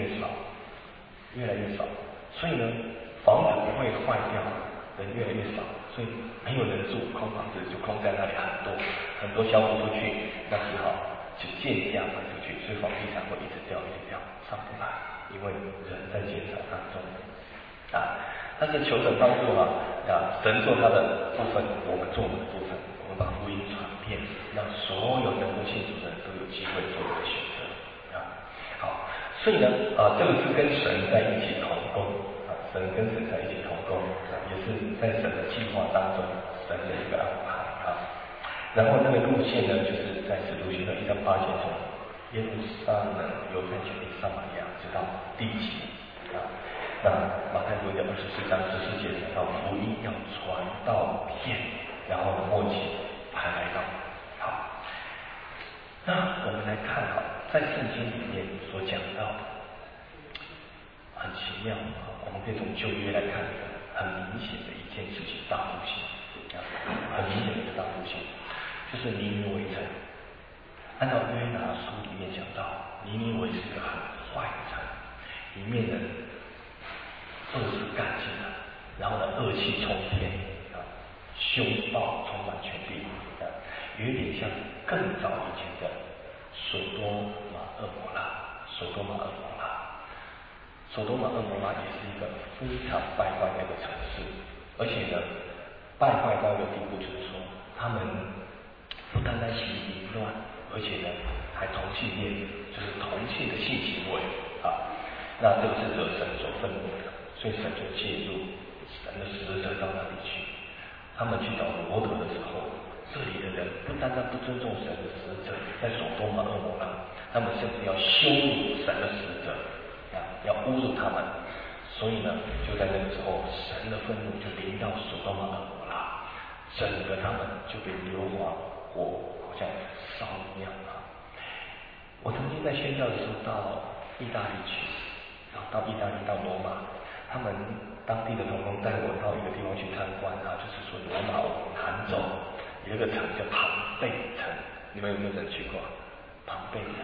[SPEAKER 1] 所以呢，房子不会坏掉，人越来越少，所以没有人住，空房子就空在那里很多销售出去，那只好就贱价卖出去，所以房地产会一直掉，上不来，因为人在减少当中但是求神帮助神做他的部分，我们做我们的部分，我们把福音传遍，让所有能够信主的人都有机会做这个选择好，所以呢这个是跟神在一起同工神跟神在一起同工也是在神的计划当中神的一个安排然后那个路线呢，就是在使徒行传1章8节从耶路撒冷、犹太全地、撒玛利亚直到地极那马太福音的24章14节讲到福音要传到遍，然后末期才来到好，那我们来看在圣经里面所讲到很奇妙我们可以从旧约来看很明显的一件事情，大复兴很明显的大复兴，就是尼尼微城。按照约拿书里面讲到，尼尼微是一个很坏的城，里面的恶事干尽了，然后呢恶气冲天凶暴充满全地有一点像更早以前的索多玛蛾摩拉。索多玛蛾摩拉也是一个非常败坏的一个城市，而且呢，败坏到一个地步，就是说他们不单单行淫乱，而且呢还同性恋，就是同性的性行为那这个是惹神所愤怒的，所以神就介入，神的使者到那里去。他们去找罗德的时候，这里的人不单单不尊重神的使者，在索多玛蛾摩拉，他们甚至要羞辱神的使者要侮辱他们。所以呢，就在那个时候，神的愤怒就临到索多玛蛾摩拉，整个他们就被硫磺火好像烧一样我曾经在宣教的时候到意大利去，到意大利到罗马，他们当地的同工带我到一个地方去参观就是说罗马南走有一个城叫庞贝城，你们有没有人去过？庞贝城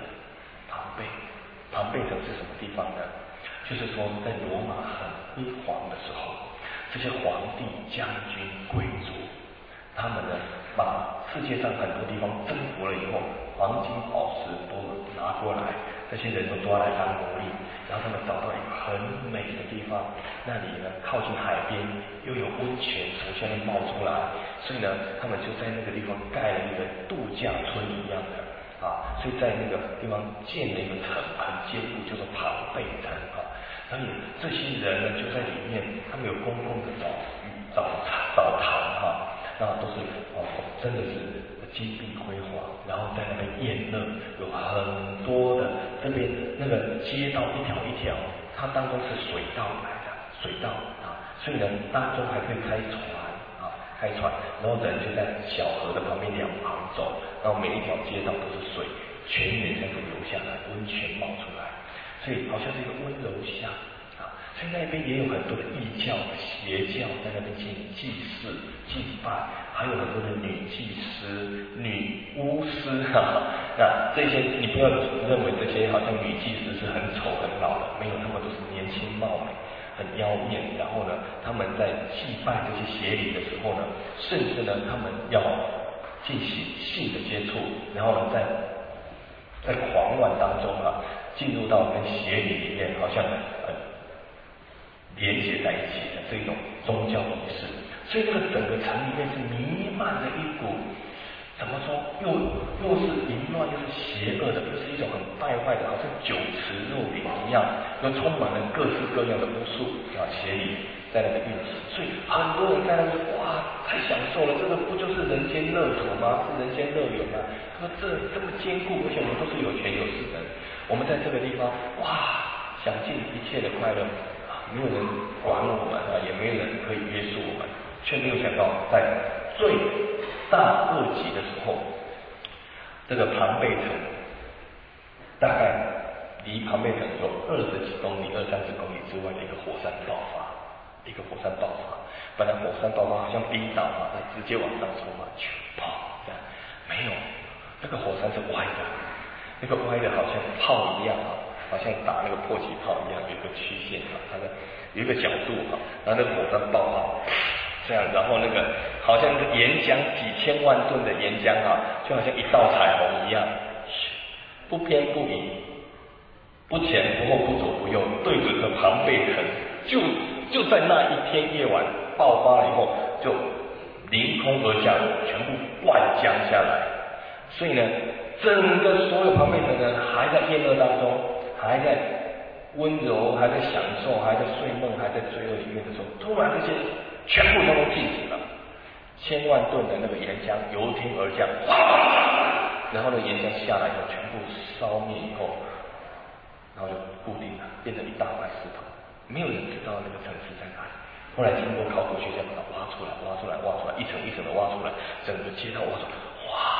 [SPEAKER 1] 是什么地方呢？就是说在罗马很辉煌的时候，这些皇帝、将军、贵族，他们呢把世界上很多地方征服了以后，黄金宝石都拿过来，这些人都抓来当奴隶，然后他们找到一个很美的地方，那里呢靠近海边，又有温泉从下面冒出来，所以呢他们就在那个地方盖了一个度假村一样的所以在那个地方建了一个城，很坚固，叫做庞贝城所以这些人呢就在里面，他们有公共的澡堂那都是真的是金碧辉煌，然后在那边宴乐，有很多的这边那个街道一条一条，它当中是水道来的，水道所以呢当中还可以开船，然后人就在小河的旁边两旁走，然后每一条街道都是水，泉源才会流下来，温泉冒出来，所以好像是一个温柔乡所以那边也有很多的异教、邪教在那边祭祀、敬拜，还有很多的女祭司、女巫师那这些你不要认为这些好像女祭司是很丑很老的，没有，他们都是年轻貌美，很妖艳。然后呢，他们在祭拜这些邪灵的时候呢，甚至呢，他们要进行性的接触，然后呢，在狂乱当中进入到跟邪灵里面，好像连接在一起的这种宗教仪式，所以这个整个城里面是弥漫着一股怎么说，又是淫乱，又是邪恶的，又是一种很败坏的，好像酒池肉林一样，又充满了各式各样的巫术邪灵在那个运行，所以很多人在那边哇，太享受了，这个不就是人间乐土吗？是人间乐园吗？他说这么坚固，而且我们都是有权有势的人，我们在这个地方哇，享尽一切的快乐。没有人管我们也没有人可以约束我们，却没有想到在最大恶极的时候，这个庞贝城大概离庞贝城有20几公里、20-30公里之外的一个火山爆发，本来火山爆发好像冰岛它直接往上冲这样没有，那个火山是歪的，那个歪的好像炮一样好像打那个迫击炮一样，有一个曲线它的有一个角度然后那个火山爆发这样，然后那个好像那个岩浆几千万吨的岩浆就好像一道彩虹一样，不偏不倚，不前不后，不左不右，对准了庞贝城，就在那一天夜晚爆发了以后，就凌空而降，全部灌浆下来。所以呢，整个所有庞贝城呢，还在宴乐当中，还在温柔，还在享受，还在睡梦，还在罪恶里面的时候，突然这些全部都静止了。千万吨的那个岩浆由天而降，然后呢，岩浆下来以后，全部烧灭以后，然后就固定了，变成一大块石头，没有人知道那个城市在哪里。后来经过考古学家把它挖出来，一层一层的挖出来，整个街道挖出来，哇！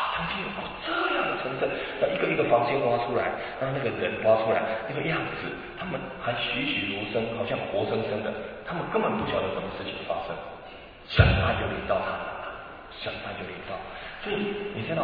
[SPEAKER 1] 曾经有过这样的城镇，一个一个房间挖出来，让那个人挖出来那个样子，他们还栩栩如生，好像活生生的，他们根本不晓得什么事情发生，审判就临到他们了，审判就临到。所以你知道，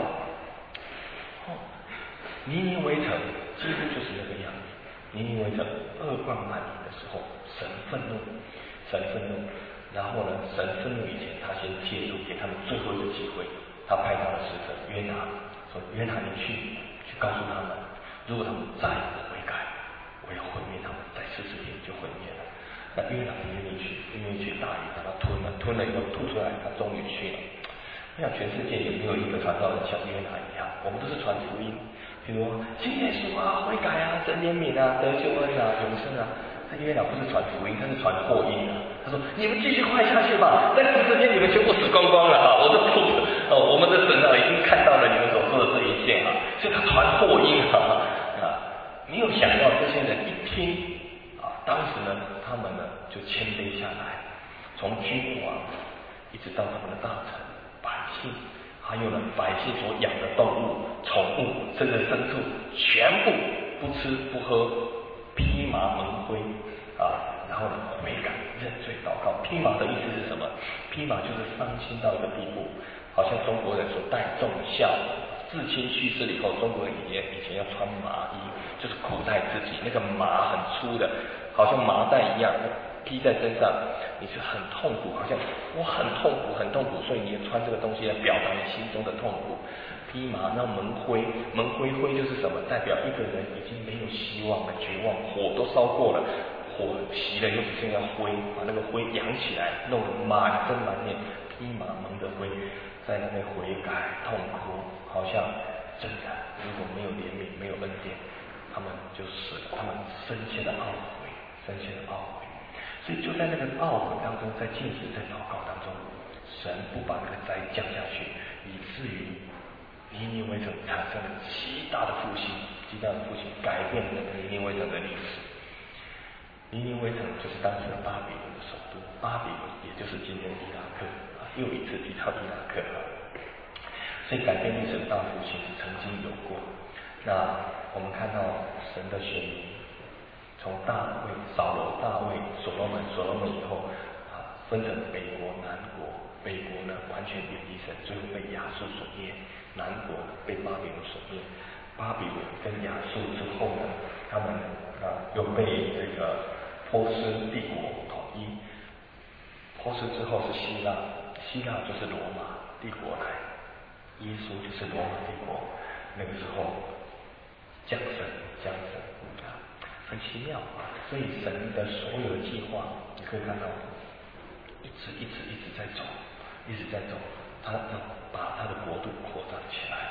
[SPEAKER 1] 尼尼微城几乎就是那个样子。尼尼微城恶贯满盈的时候，神愤怒，神愤怒。然后呢，神愤怒以前，他先介入，给他们最后一个机会。他派他的使者约拿说：“约拿，你去告诉他们，如果他们再不悔改，我要毁灭他们，在40天就毁灭了。”那约拿不愿意去，不愿意去，大鱼把他吞了，吞了以后吐出来，他终于去了。我想全世界有没有一个传道人像约拿一样？我们都是传福音。比如信耶稣啊，悔改啊，得怜悯啊，得救恩啊，永生啊。这约拿不是传福音，他是传祸音啊。他说：“你们继续坏下去吧，在40天你们全部死光光了啊！我的父我们的神啊，已经看到了你们所做的这一切啊，所以他传祸音啊。没有想到这些人一听啊，当时呢，他们呢就谦卑下来，从君王一直到他们的大臣、百姓。”还有呢，百姓所养的动物、宠物，甚至牲畜，全部不吃不喝，披麻蒙灰啊，然后呢悔改认罪祷告。披麻的意思是什么？披麻就是伤心到一个地步，好像中国人所戴重孝，至亲去世了以后，中国人以前要穿麻衣，就是苦待自己，那个麻很粗的，好像麻袋一样。披在身上，你是很痛苦，好像我很痛苦，很痛苦，所以你穿这个东西来表达你心中的痛苦。披麻，那蒙灰，蒙灰灰就是什么？代表一个人已经没有希望了，绝望，火都烧过了，火熄了，又只剩下灰，把那个灰扬起来，弄得满身满脸，披麻蒙着灰，在那边悔改痛哭，好像真的如果没有怜悯，没有恩典，他们就死了，他们深切的懊悔，深切的懊悔。所以就在那个懊悔当中，在禁食、在祷告当中，神不把那个灾降下去，以至于尼尼微城产生了极大的复兴，极大的复兴改变了尼尼微城的历史。尼尼微城就是当时的巴比伦的首都，巴比伦也就是今天的伊拉克啊，又一次提到伊拉克啊。所以改变历史的大复兴曾经有过。那我们看到神的选民。从大卫、扫罗、大卫、所罗门以后啊，分成北国、南国。北国呢完全远离神，最后被亚述所灭；南国被巴比伦所灭。巴比伦跟亚述之后呢，他们又被这个波斯帝国统一。波斯之后是希腊，希腊就是罗马帝国来，耶稣就是罗马帝国。那个时候降生。很奇妙啊！所以神的所有的计划，你可以看到，一直在走，一直在走。他要把他的国度扩张起来。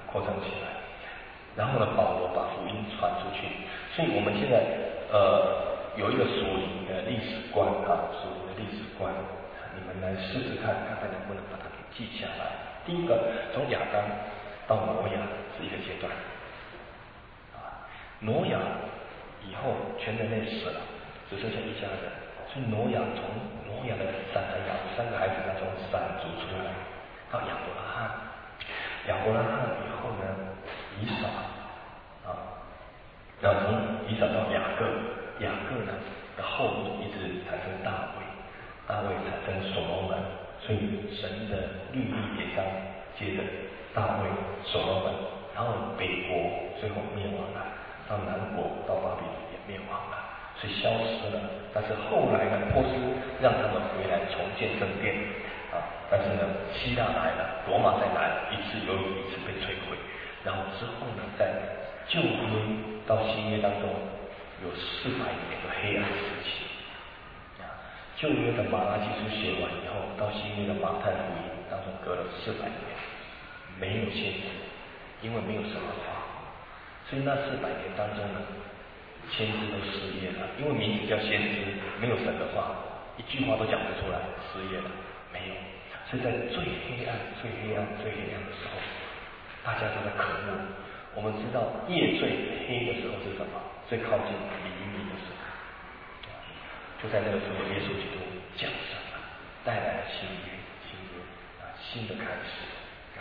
[SPEAKER 1] 然后呢，保罗把福音传出去。所以我们现在有一个属灵的历史观啊，属灵的历史观，你们来试试看看能不能把它给记下来。第一个，从亚当到挪亚是一个阶段啊，挪亚。以后全人类死了，只剩下一家人，所以挪亚从挪亚的3个孩子当中3族出来，到亚伯拉罕，亚伯拉罕以后呢，以扫啊，然后从以扫到雅各，雅各呢的后裔一直产生大卫，大卫产生所罗门，所以神的律例典章接着大卫、所罗门，然后北国最后灭亡了。到南国到巴比伦也灭亡了，所以消失了。但是后来呢，波斯让他们回来重建圣殿啊，但是呢，希腊来了，罗马再来，一次又一次被摧毁。然后之后呢，在旧约到新约当中有400年的黑暗时期啊。旧约的马拉基书写完以后，到新约的马太福音当中隔了400年，没有先知，因为没有神的话。所以那400年当中呢，先知都失业了，因为名字叫先知，没有神的话，一句话都讲不出来，失业了，没有。所以在最黑暗的时候，大家都在渴慕。我们知道夜最黑的时候是什么？最靠近黎明的时候，就在那个时候，耶稣基督降生了，带来了新约啊，新的开始啊。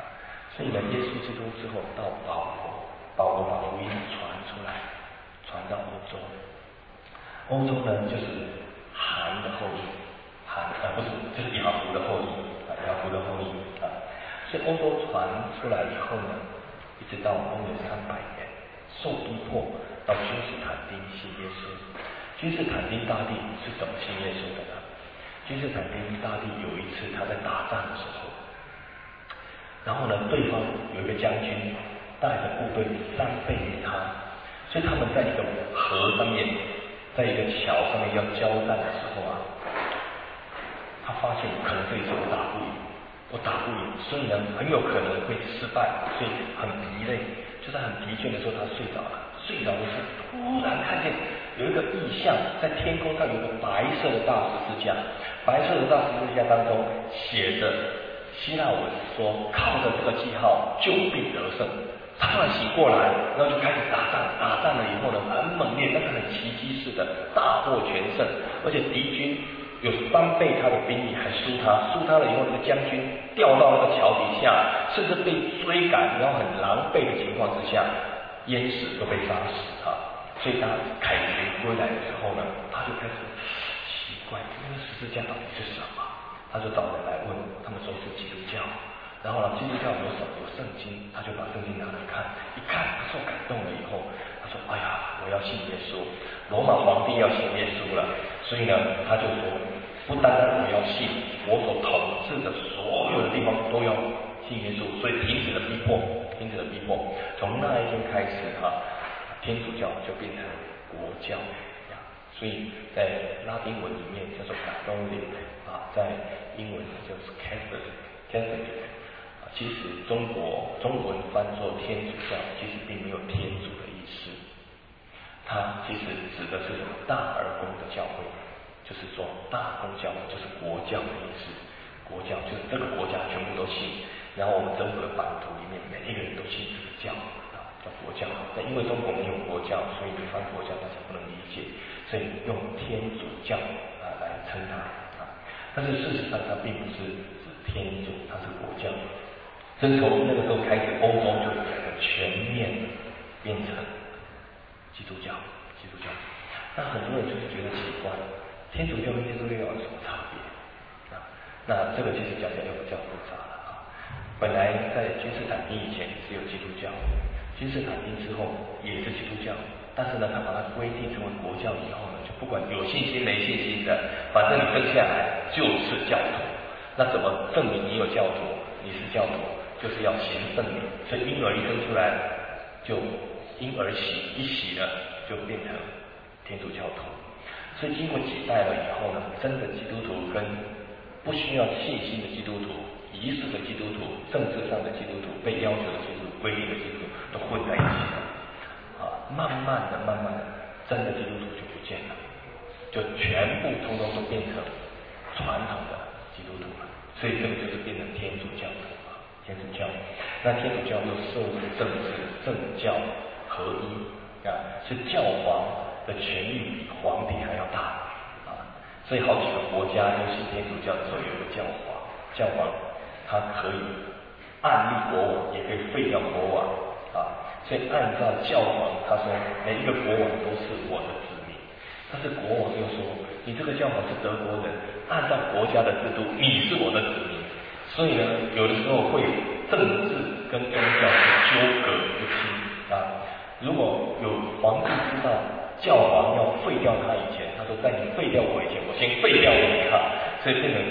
[SPEAKER 1] 所以呢，耶稣基督之后到保罗把福音传出来，传到欧洲。欧洲呢，就是韩的后裔，不是，就是雅弗的后裔啊，雅弗的后裔啊。所以欧洲传出来以后呢，一直到公元300年，受逼迫到君士坦丁信耶稣。君士坦丁大帝是怎么信耶稣的呢？君士坦丁大帝有一次他在打仗的时候，然后呢，对方有一个将军带着部队3倍于他，所以他们在一个河上面，在一个桥上面要交战的时候啊，他发现可能这一次我打不赢，所以呢很有可能会失败，所以很疲累，就在很疲倦的时候他睡着了。睡着的时候突然看见有一个异象，在天空上有一个白色的大十字架，白色的大十字架当中写着希腊文说靠着这个记号就必得胜。他突然醒过来，然后就开始打仗，打仗了以后呢，很猛烈，但是很奇迹式的大获全胜，而且敌军有3倍他的兵力还输他了以后，那个将军掉到那个桥底下，甚至被追赶，然后很狼狈的情况之下，淹死都被杀死所以他凯旋归来的时候呢，他就开始奇怪，那个十字架到底是什么？他就找人来问，他们说是基督教。然后呢，基督教有圣经，他就把圣经拿来看，一看他受感动了以后，他说：“哎呀，我要信耶稣，罗马皇帝要信耶稣了。”所以呢，他就说，不单单我要信，我所统治的所有的地方都要信耶稣，所以停止了逼迫。从那一天开始天主教就变成国教所以在拉丁文里面叫做 Catholic 在英文就是 Catholic。其实中文翻作天主教，其实并没有天主的意思，它其实指的是大而公的教会，就是说大公教就是国教的意思，国教就是这个国家全部都信，然后我们整个版图里面每一个人都信这个教叫国教。但因为中国没有国教，所以翻国教大家不能理解，所以用天主教来称它但是事实上它并不是指天主，它是国教。所以从那个时候开始，欧洲就整个全面变成基督教。那很多人就是觉得奇怪，天主教跟基督教有什么差别那这个其实讲起来又比较复杂了本来在君士坦丁以前只有基督教，君士坦丁之后也是基督教，但是呢，他把它规定成为国教以后呢，就不管有信心没信心的，反正你生下来就是教徒。那怎么证明你有教徒？你是教徒？就是要行圣礼，所以婴儿一生出来就婴儿洗，一洗了就变成天主教徒。所以经过几代了以后呢，真的基督徒跟不需要信心的基督徒、仪式的基督徒、政治上的基督徒、被要求的基督徒、规定的基督徒都混在一起了慢慢的，真的基督徒就不见了，就全部通通都变成传统的基督徒了。所以这个就是变成天主教徒。那天主教又设入政治、政教合一是教皇的权力比皇帝还要大所以好几个国家都信天主教的时候有个教皇他可以按立国王，也可以废掉国王所以按照教皇他说每一个国王都是我的子民，但是国王又说你这个教皇是德国人，按照国家的制度你是我的子民。所以呢，有的时候会政治跟宗教是纠葛不清如果有皇帝知道教皇要废掉他以前，他说在你废掉我以前，我先废掉你所以变成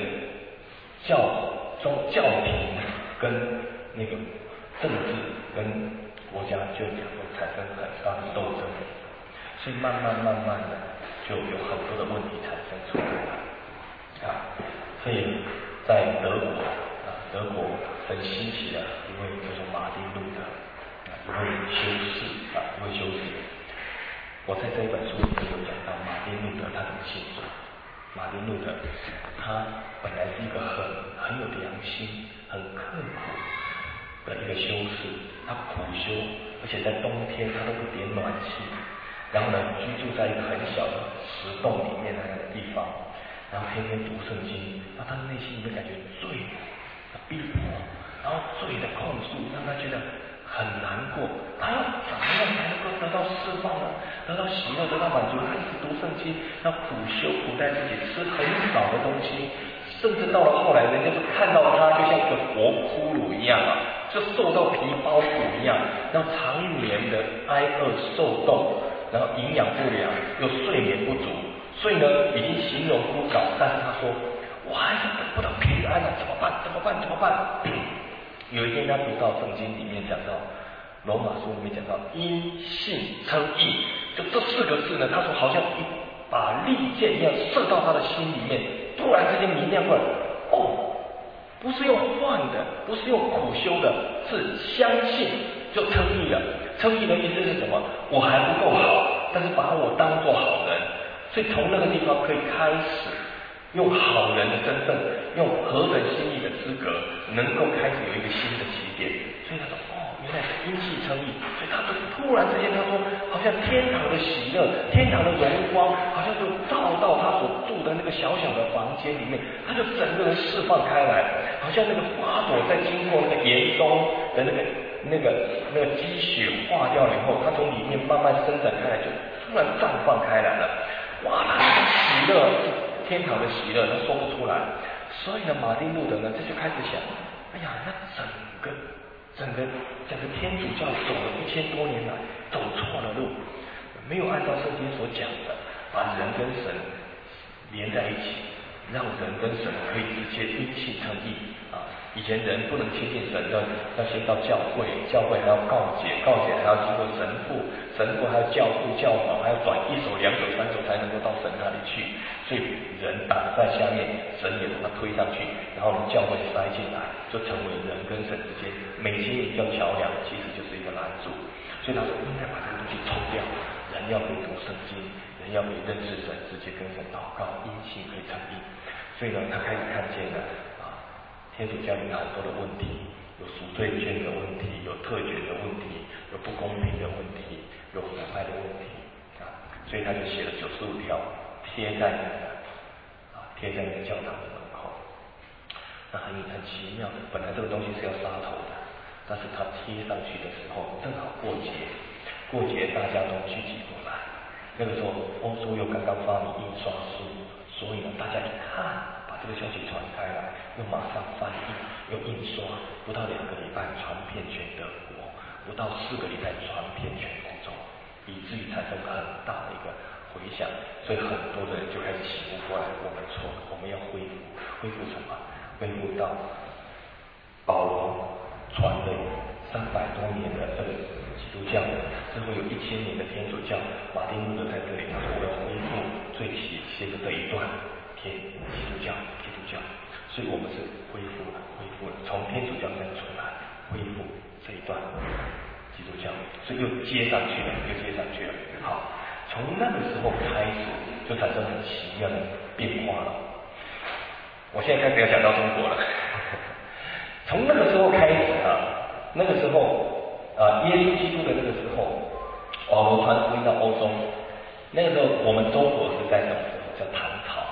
[SPEAKER 1] 教廷跟那个政治跟国家就两个产生很大的斗争，所以慢慢的就有很多的问题产生出来了所以在德国很兴起了一位叫做马丁路德一位修士我在这一本书里面有讲到马丁路德他怎么信主。马丁路德他本来是一个很有良心、很刻苦的一个修士，他苦修，而且在冬天他都不点暖气，然后呢居住在一个很小的石洞里面的那个地方，然后天天读圣经，那他内心里面感觉最逼迫， 然后罪的控诉让他觉得很难过，他要怎么样才能够得到释放呢？得到喜乐，得到满足？他一直读圣经，要苦修苦待自己，吃很少的东西，甚至到了后来，人家就看到他就像一个活骷髅一样啊，就瘦到皮包骨一样，然后常年的挨饿受冻，然后营养不良，又睡眠不足，所以呢，已经形容枯槁。但是他说，我还是得不到平安啊，怎么办？怎么办？怎么办？有一天他读到圣经里面讲到，罗马书里面讲到因信称义，就这4个字呢，他说好像一把利箭一样射到他的心里面，突然之间明亮过来。哦，不是用换的，不是用苦修的，是相信就称义了。称义的意思是什么？我还不够好，但是把我当作好人，所以从那个地方可以开始用好人的身份，用合神心意的资格，能够开始有一个新的起点。所以他说，哦，原来是因信称义。所以他就突然之间，他说，好像天堂的喜乐，天堂的荣光，好像就照到他所住的那个小小的房间里面，他就整个人释放开来，好像那个花朵在经过那个严冬的那个积雪化掉了以后，它从里面慢慢伸展开来，就突然绽放开来了。哇，他的喜乐是天堂的喜乐，他说不出来。所以呢，马丁路德呢，这就开始想，哎呀，那整个天主教走了1000多年来，走错了路，没有按照圣经所讲的，把人跟神连在一起，让人跟神可以直接因信称义啊！以前人不能亲近神，要先到教会，教会还要告解，告解还要经过神父，神父还要教父、教皇，还要转1手、2手、3手才能够到神那里去。所以人挡在下面，神也把它推上去，然后教会塞进来，就成为人跟神之间美其名叫桥梁，其实就是一个拦阻。所以他说应该把这个东西冲掉，人要可以读圣经，人要可以认识神，直接跟神祷告，因信可以称义。所以呢，他开始看见了天主教里面很多的问题，有赎罪券的问题，有特权的问题，有不公平的问题，有腐败的问题所以他就写了95条，贴在那个教堂的门口。那很奇妙的，本来这个东西是要杀头的，但是他贴上去的时候，正好过节大家都聚集过来。那个时候，欧洲又刚刚发明印刷术，所以呢，大家一看，把这个消息传开来，又马上翻译，又印刷，不到2个礼拜传遍全德国，不到4个礼拜传遍全欧洲，以至于产生很大的一个回响。所以很多的人就开始醒悟过来，我们错了，我们要恢复什么？恢复到保罗传了300多年的这个基督教，之后有1000年的天主教，马丁路德在这里，他说我要恢复最起先的这一段基督教，所以我们是恢复了，从天主教再出来，恢复这一段基督教，所以又接上去了。好，从那个时候开始，就产生很奇妙的变化了。我现在开始要讲到中国了。从那个时候开始那个时候耶稣基督的那个时候，保罗传福音到欧洲。那个时候我们中国是在什么时候？叫唐朝。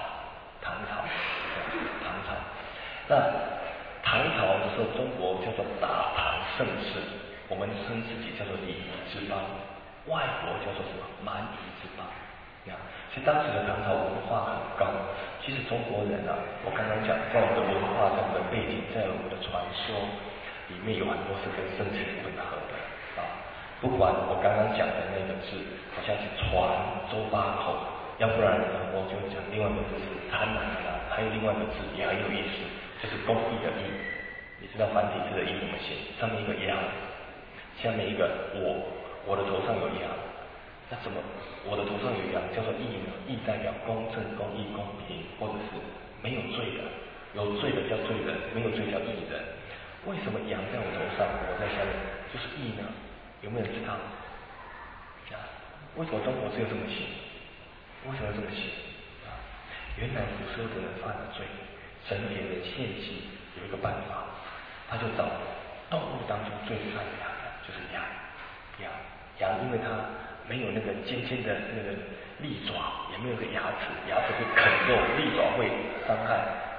[SPEAKER 1] 那唐朝的时候，中国叫做大唐盛世，我们称自己叫做礼仪之邦，外国叫做什么？蛮夷之邦。其实当时的唐朝文化很高。其实中国人我刚刚讲，在我们的文化、在我们的背景、在我们的传说里面，有很多是跟圣经吻合的不管我刚刚讲的那个字，好像是传周八口，要不然我就讲另外一个字是贪婪还有另外一个字也很有意思，就是公义的义。你知道繁体字的义怎么写？上面一个羊，下面一个我的头上有羊。那怎么我的头上有羊叫做义呢？义代表公正、公义、公平，或者是没有罪的，有罪的叫罪人，没有罪叫义人。为什么羊在我头上，我在下面就是义呢？有没有人知道为什么中国只有这么写？为什么这么写原来古时候的人犯了罪，神给人献祭有一个办法，他就找动物当中最善良的，就是羊，因为它没有那个尖尖的那个利爪，也没有个牙齿会啃肉，利爪会伤害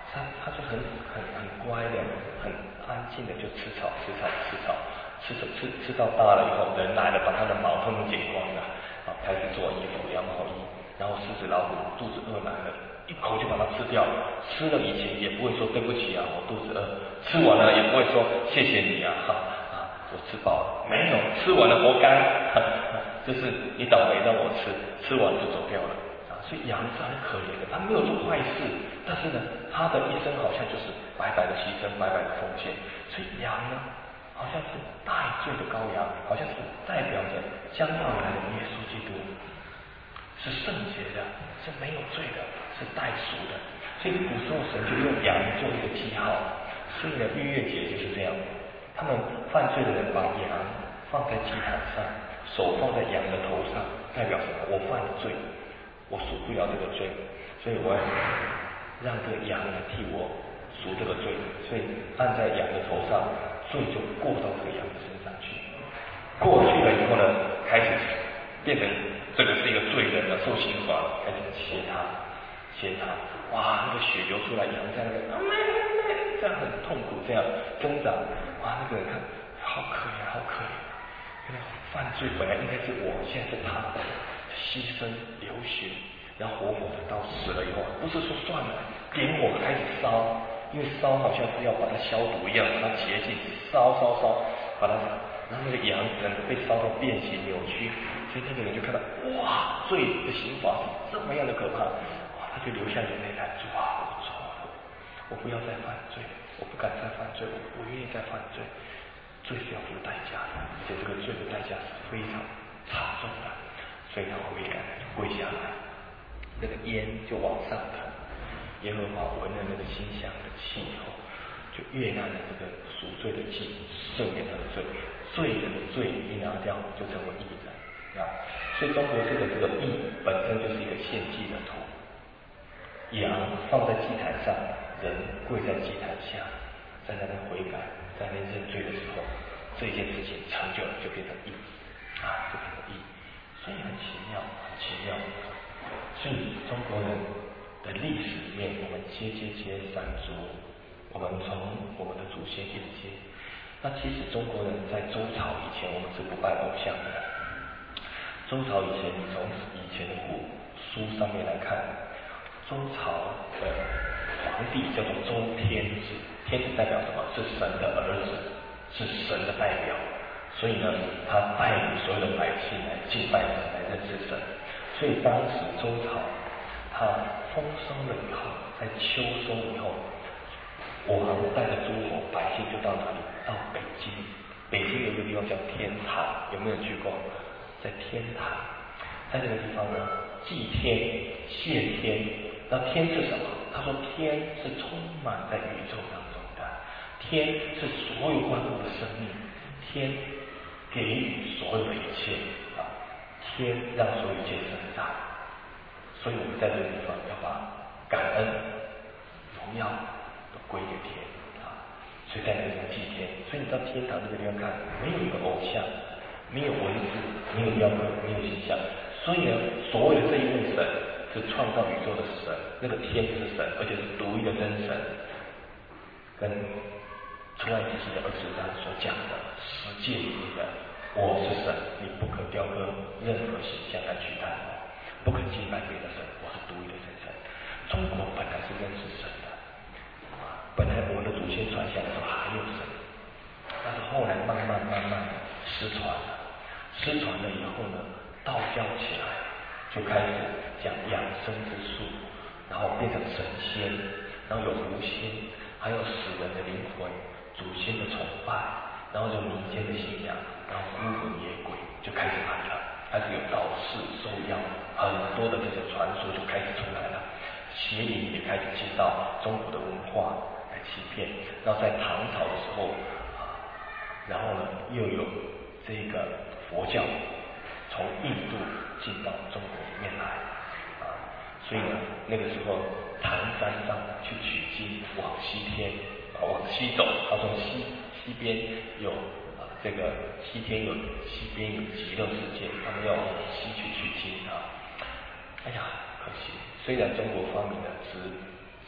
[SPEAKER 1] 它就很乖的，很安静的就吃草，吃到大了以后，人来了把它的毛通通剪光了，开始做衣服、羊毛衣，然后狮子老虎肚子饿来了，一口就把它吃掉，吃了以前也不会说对不起啊，我肚子饿，吃完了也不会说谢谢你啊，我吃饱了，没有，吃完了活该，就是你倒霉让我吃，吃完就走掉了啊。所以羊是很可怜的，它没有做坏事，但是呢，它的一生好像就是白白的牺牲，白白的奉献。所以羊呢，好像是代罪的羔羊，好像是代表着将要来的耶稣基督，是圣洁的，是没有罪的，是代赎的。所以古时候神就用羊做一个记号，所以呢，逾越节就是这样。他们犯罪的人把羊放在祭坛上，手放在羊的头上，代表什么？我犯了罪，我赎不了这个罪，所以我要让这个羊来替我赎这个罪，所以按在羊的头上，罪就过到这个羊的身上去。过去了以后呢，开始变成这个是一个罪人了，受刑罚了，开始切他，哇，那个血流出来，羊在那个这样很痛苦，这样挣扎，哇，那个人看好可怜，原来犯罪本来应该是我，现在是他牺牲流血，然后活的到死了以后，不是说算了，点火开始烧，因为烧好像是要把它消毒一样，把它洁净，烧，把它，然后那个羊整个被烧到变形扭曲，所以那个人就看到，哇，罪的刑罚是这么样的可怕，哇，他就流下眼泪来，主啊，我错了，我不要再犯罪，我不敢再犯罪，我不愿意再犯罪，罪是要付代价的，而且这个罪的代价是非常惨重的，所以他悔改就跪下来，那个烟就往上腾，耶和华闻了那个馨香的气候，就悦纳了这个赎罪的祭，赦免他的罪，罪人的罪一拿掉，就成为义人啊。所以中国式的这个义本身就是一个献祭的图，羊放在祭坛上，人跪在祭坛下，在那边悔改，在那边认罪的时候，这件事情成就了，就变成义啊，就变成义。所以很奇妙，所以中国人的历史里面，我们接三族，我们从我们的祖先一直接。那其实中国人在周朝以前，我们是不拜偶像的。周朝以前，你从以前的古书上面来看，周朝的皇帝叫做周天子，天子代表什么？是神的儿子，是神的代表。所以呢，他带领所有的百姓来敬拜神，来认识神。所以当时周朝他丰收了以后，在秋收以后，王带着诸侯百姓就到哪里？到北京。北京有一个地方叫天坛，有没有去过？在天坛，在那个地方呢，祭天、谢天。那天是什么？他说天是充满在宇宙当中的，天是所有万物的生命，天给予所有的一切啊，天让所有一切生长。所以我们在这个地方要把感恩、荣耀都归给天啊。所以在那个地方祭天，所以你到天堂那个地方看，没有一个偶像，没有文字，没有雕刻，没有形象。所以呢，所谓的这一位神是创造宇宙的神，那个天是神，而且是独一的真神，跟出埃及记的20章所讲的十诫里面的我是神，你不可雕刻任何形象来取代我，不可敬拜别的神，我是独一的真神。中国本来是认识神的，本来我们的祖先传下来的时候还有神，但是后来慢慢失传了，失传了以后呢，道教起来就开始讲养生之术，然后变成神仙，然后有狐仙，还有死人的灵魂，祖先的崇拜，然后就民间的信仰，然后孤魂野鬼就开始来了，开始有道士收妖，很多的这些传说就开始出来了，邪灵也开始进到中国的文化来欺骗。然后在唐朝的时候然后呢又有这个佛教从印度进到中国里面来所以呢那个时候唐三藏去取经往西天往西走，他说西边有这个西边有极乐世界，他们要往西去取经哎呀可惜，虽然中国发明了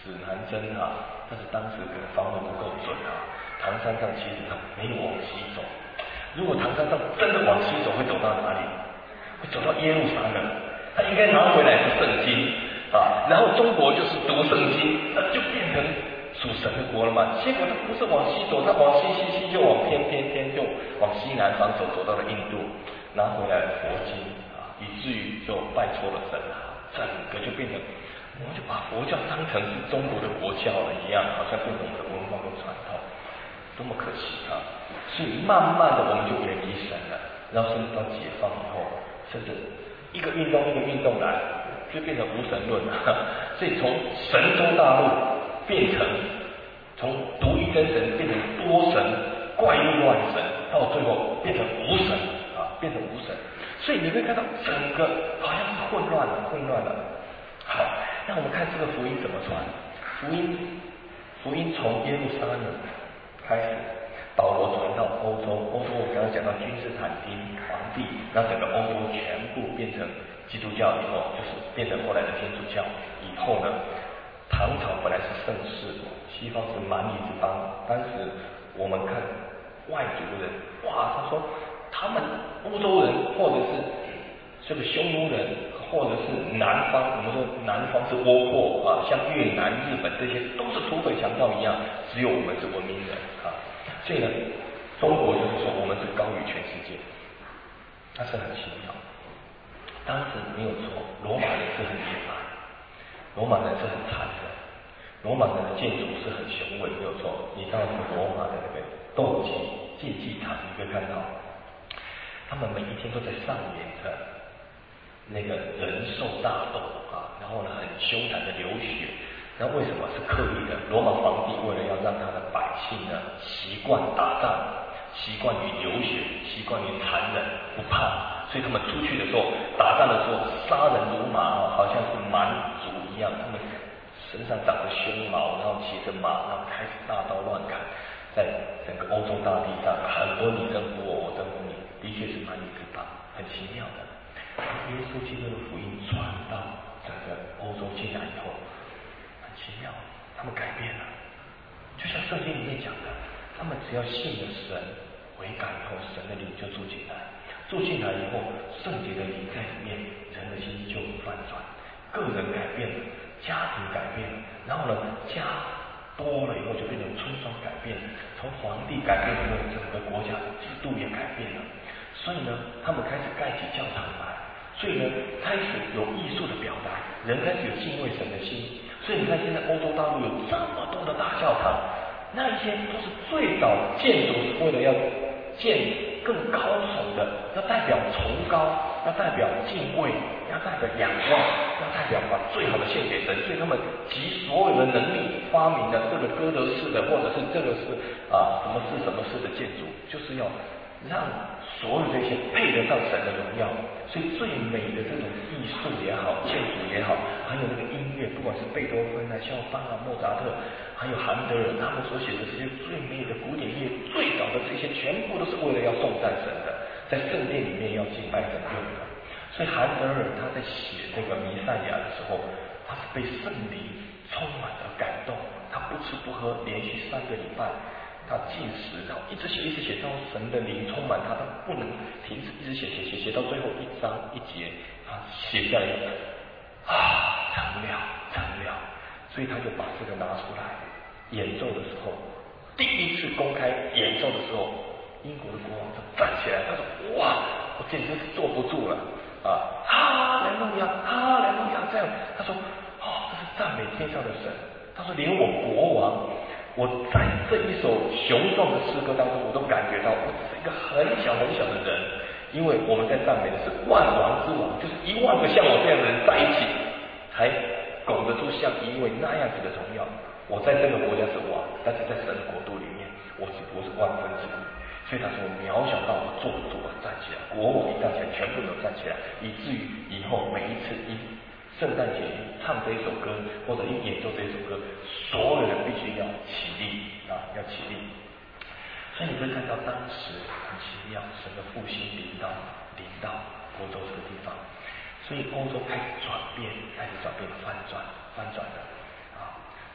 [SPEAKER 1] 指南针啊，但是当时可能方位不够准啊。唐三藏其实他没有往西走，如果唐三藏真的往西走，会走到哪里？会走到耶路撒冷，他应该拿回来是圣经啊，然后中国就是读圣经，那就变成属神的国了嘛。结果他不是往西走，他往西就往偏就往西南方走，走到了印度，拿回来佛经啊，以至于就拜错了神啊，整个就变成。我们就把佛教当成是中国的国教了一样，好像变成我们的文化跟传统，多么可惜啊！所以慢慢的我们就远离神了，然后甚至到解放以后，甚至一个运动来，就变成无神论了。所以从神州大陆变成从独一真神变成多神、怪力乱神，到最后变成无神啊，变成无神。所以你会看到整个好像是混乱了。好，那我们看这个福音怎么传？福音从耶路撒冷开始，保罗传到欧洲。欧洲我刚刚讲到君士坦丁皇帝，让整个欧洲全部变成基督教以后，就是变成后来的天主教。以后呢，唐朝本来是盛世，西方是蛮夷之邦。当时我们看外族的人，哇，他说他们欧洲人或者是这个匈奴人。或者是南方，我们说南方是倭寇啊，像越南、日本这些都是土匪强盗一样，只有我们是文明人啊。所以呢，中国就是说我们是高于全世界，那是很奇妙。当时没有错，罗马人是很野蛮，罗马人是很残忍，罗马人的建筑是很雄伟，没有错。你到罗马的那个斗技竞技场，你会看到，他们每一天都在上演着。那个人兽大斗啊，然后呢很凶残的流血，那为什么是刻意的？罗马皇帝为了要让他的百姓呢习惯打仗，习惯于流血，习惯于残忍，不怕，所以他们出去的时候，打仗的时候杀人如麻啊，好像是蛮族一样，他们身上长着胸毛，然后骑着马，然后开始大刀乱砍，在整个欧洲大地上，很多你征服我，我征服你，的确是蛮夷之邦，很奇妙的。耶稣基督的福音传到整个欧洲进来以后，很奇妙，他们改变了。就像圣经里面讲的，他们只要信了神，悔改以后，神的灵就住进来。住进来以后，圣洁的灵在里面，人的心就翻转，个人改变了，家庭改变了，然后呢，家多了以后就变成村庄改变，从皇帝改变以后，整个国家制度也改变了。所以呢，他们开始盖起教堂来，所以呢，开始有艺术的表达，人开始有敬畏神的心。所以你看，现在欧洲大陆有这么多的大教堂，那一些都是最早建筑是为了要建更高耸的，要代表崇高，要代表敬畏，要代表仰望，要代表把最好的献给神。所以他们集所有的能力发明的这个哥德式的，或者是这个是什么式的建筑，就是要让所有这些配得上神的荣耀。所以最美的这种艺术也好，建筑也好，还有那个音乐，不管是贝多芬啊、肖邦啊、莫扎特，还有韩德尔，他们所写的这些最美的古典乐，最早的这些全部都是为了要颂赞神的，在圣殿里面要敬拜神用的。所以韩德尔他在写这个弥赛亚的时候，他是被圣灵充满了感动，他不吃不喝，连续3个礼拜。他禁食，然后一直写，到神的灵充满他，他不能停止，一直写到最后1章1节，他写下来成了，所以他就把这个拿出来演奏的时候，第一次公开演奏的时候，英国的国王就站起来，他说：“哇，我简直是坐不住了哈利路亚，这样。”他说：“这是赞美天上的神。”他说：“连我国王。”我在这一首雄壮的诗歌当中，我都感觉到我只是一个很小的人，因为我们在赞美的是万王之王，就是1万个像我这样的人在一起，才拱得出像一位那样子的荣耀。我在这个国家是王，但是在神的国度里面，我只不过是1/1000。所以他说，渺小到我坐不住，我站起来，国王一站起来，全部都站起来，以至于以后每一次圣诞节唱这一首歌，或者演奏这一首歌，所有人必须要起立要起立。所以你会看到当时很奇妙，神的复兴临到欧洲这个地方，所以欧洲开始转变，翻转的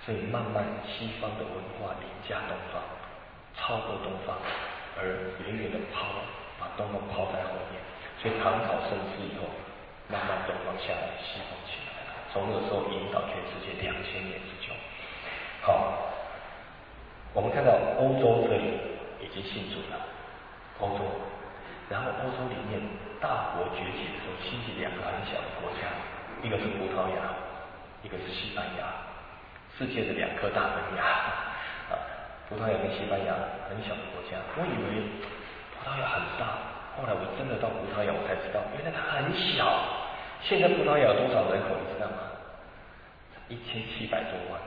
[SPEAKER 1] 所以慢慢西方的文化凌驾东方，超过东方，而远远的把东方抛在后面。所以唐朝盛世以后，慢慢东方下来，西方起来了，从那个时候引导全世界2000年之久。好，我们看到欧洲这里已经信主了，欧洲，然后欧洲里面大国崛起的时候，兴起2个很小的国家，一个是葡萄牙，一个是西班牙，世界的2颗大门牙啊，葡萄牙跟西班牙很小的国家。我以为葡萄牙很大，后来我真的到葡萄牙，我才知道原来它很小。现在葡萄牙有多少人口，你知道吗？1700多万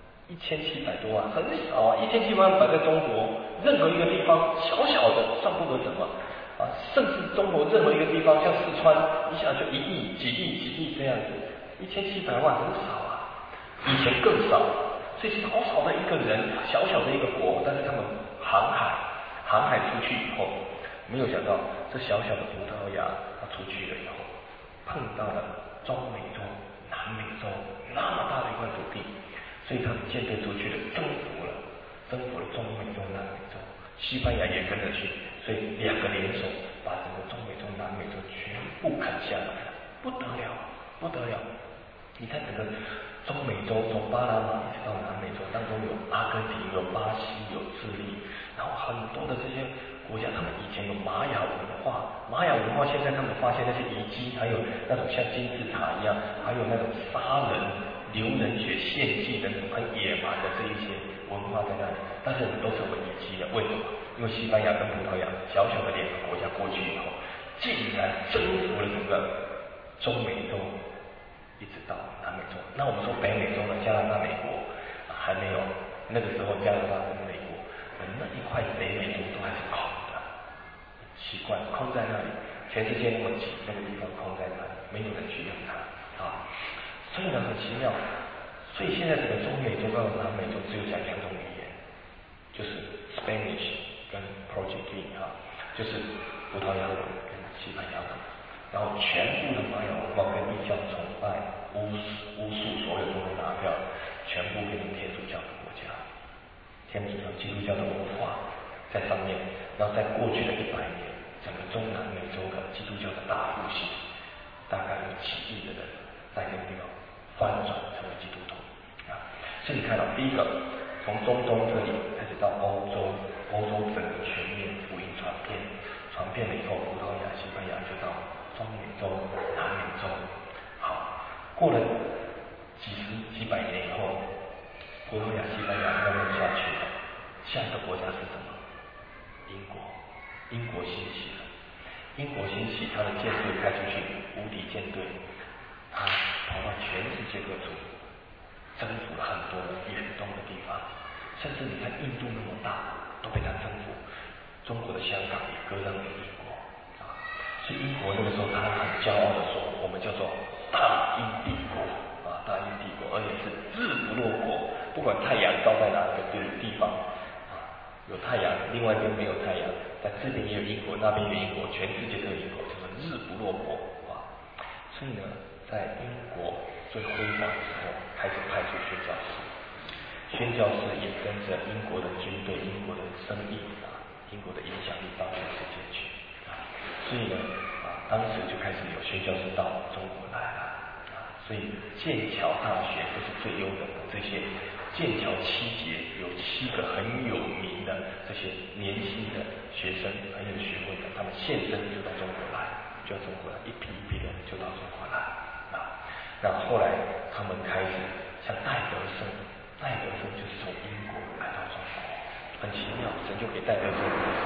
[SPEAKER 1] ，1700多万，很少啊！1700万摆在中国任何一个地方，小小的算不得什么啊，甚至中国任何一个地方，像四川，一下就1亿、几亿这样子，1700万很少啊，以前更少，所以少少的一个人，小小的一个国，但是他们航海出去以后，没有想到这小小的葡萄牙，他出去了以后，碰到了中美洲、南美洲那么大的一块土地，所以他们舰队出去了，征服了中美洲、南美洲，西班牙也跟着去，所以2个联手把整个中美洲、南美洲全部砍下来了，不得了！你看整个中美洲，从巴拿马一直到南美洲当中，有阿根廷、有巴西、有智利，然后很多的这些国家，他们以前有玛雅文化，现在他们发现那些遗迹，还有那种像金字塔一样，还有那种杀人、流人血、献祭的那种很野蛮的这一些文化在那里，但是都成为遗迹了。为什么？因为西班牙跟葡萄牙小小的2个国家过去以后，竟然征服了整个中美洲，一直到南美洲。那我们说北美洲呢？加拿大、美国还没有，那个时候加拿大跟美国那一块北美洲都还是空的，奇怪，空在那里，全世界那么挤，那个地方空在那里，没有人去用它啊。所以呢，很奇妙。所以现在整个中美洲跟南美洲只有讲2种语言，就是 Spanish 跟 Portuguese 就是葡萄牙文跟西班牙文。然后全部的玛雅文化跟异教崇拜、巫术所有都能拿掉，全部变成天主教的国家，天主教、基督教的文化在上面。然后在过去的100年，整个中南美洲的基督教的大复兴，大概有7亿的人在这个地方翻转成为基督徒啊。所以你看到第一个，从中东这里开始到欧洲整个全面福音传遍了以后，葡萄牙、西班牙就到中美洲、南美洲。好，过了几百年以后，葡萄牙、西班牙慢慢下去了，下一个国家是什么？英国兴起了。英国兴起，他的舰队开出去，无敌舰队，他跑到全世界各处，征服了很多远东的地方，甚至你看印度那么大，都被他征服。中国的香港也割让给英国啊，所以英国那个时候他很骄傲的说，我们叫做大英帝国啊，大英帝国，而且是日不落国，不管太阳照在哪个地方啊，有太阳，另外一边没有太阳，在这边也有英国，那边也有英国，全世界都有英国，就是日不落国啊。所以呢，在英国最辉煌的时候，开始派出宣教士也跟着英国的军队、英国的生意啊，英国的影响力到全世界去啊。所以呢当时就开始有宣教士到中国来了啊。所以剑桥大学都是最优等的这些剑桥7杰，有7个很有名的这些年轻的学生，很有学问的，他们现身就到中国来，就到中国来，一批一批的就到中国来啊。那后来他们开始像戴德生就是从英国来到中国，很奇妙，神就给戴德生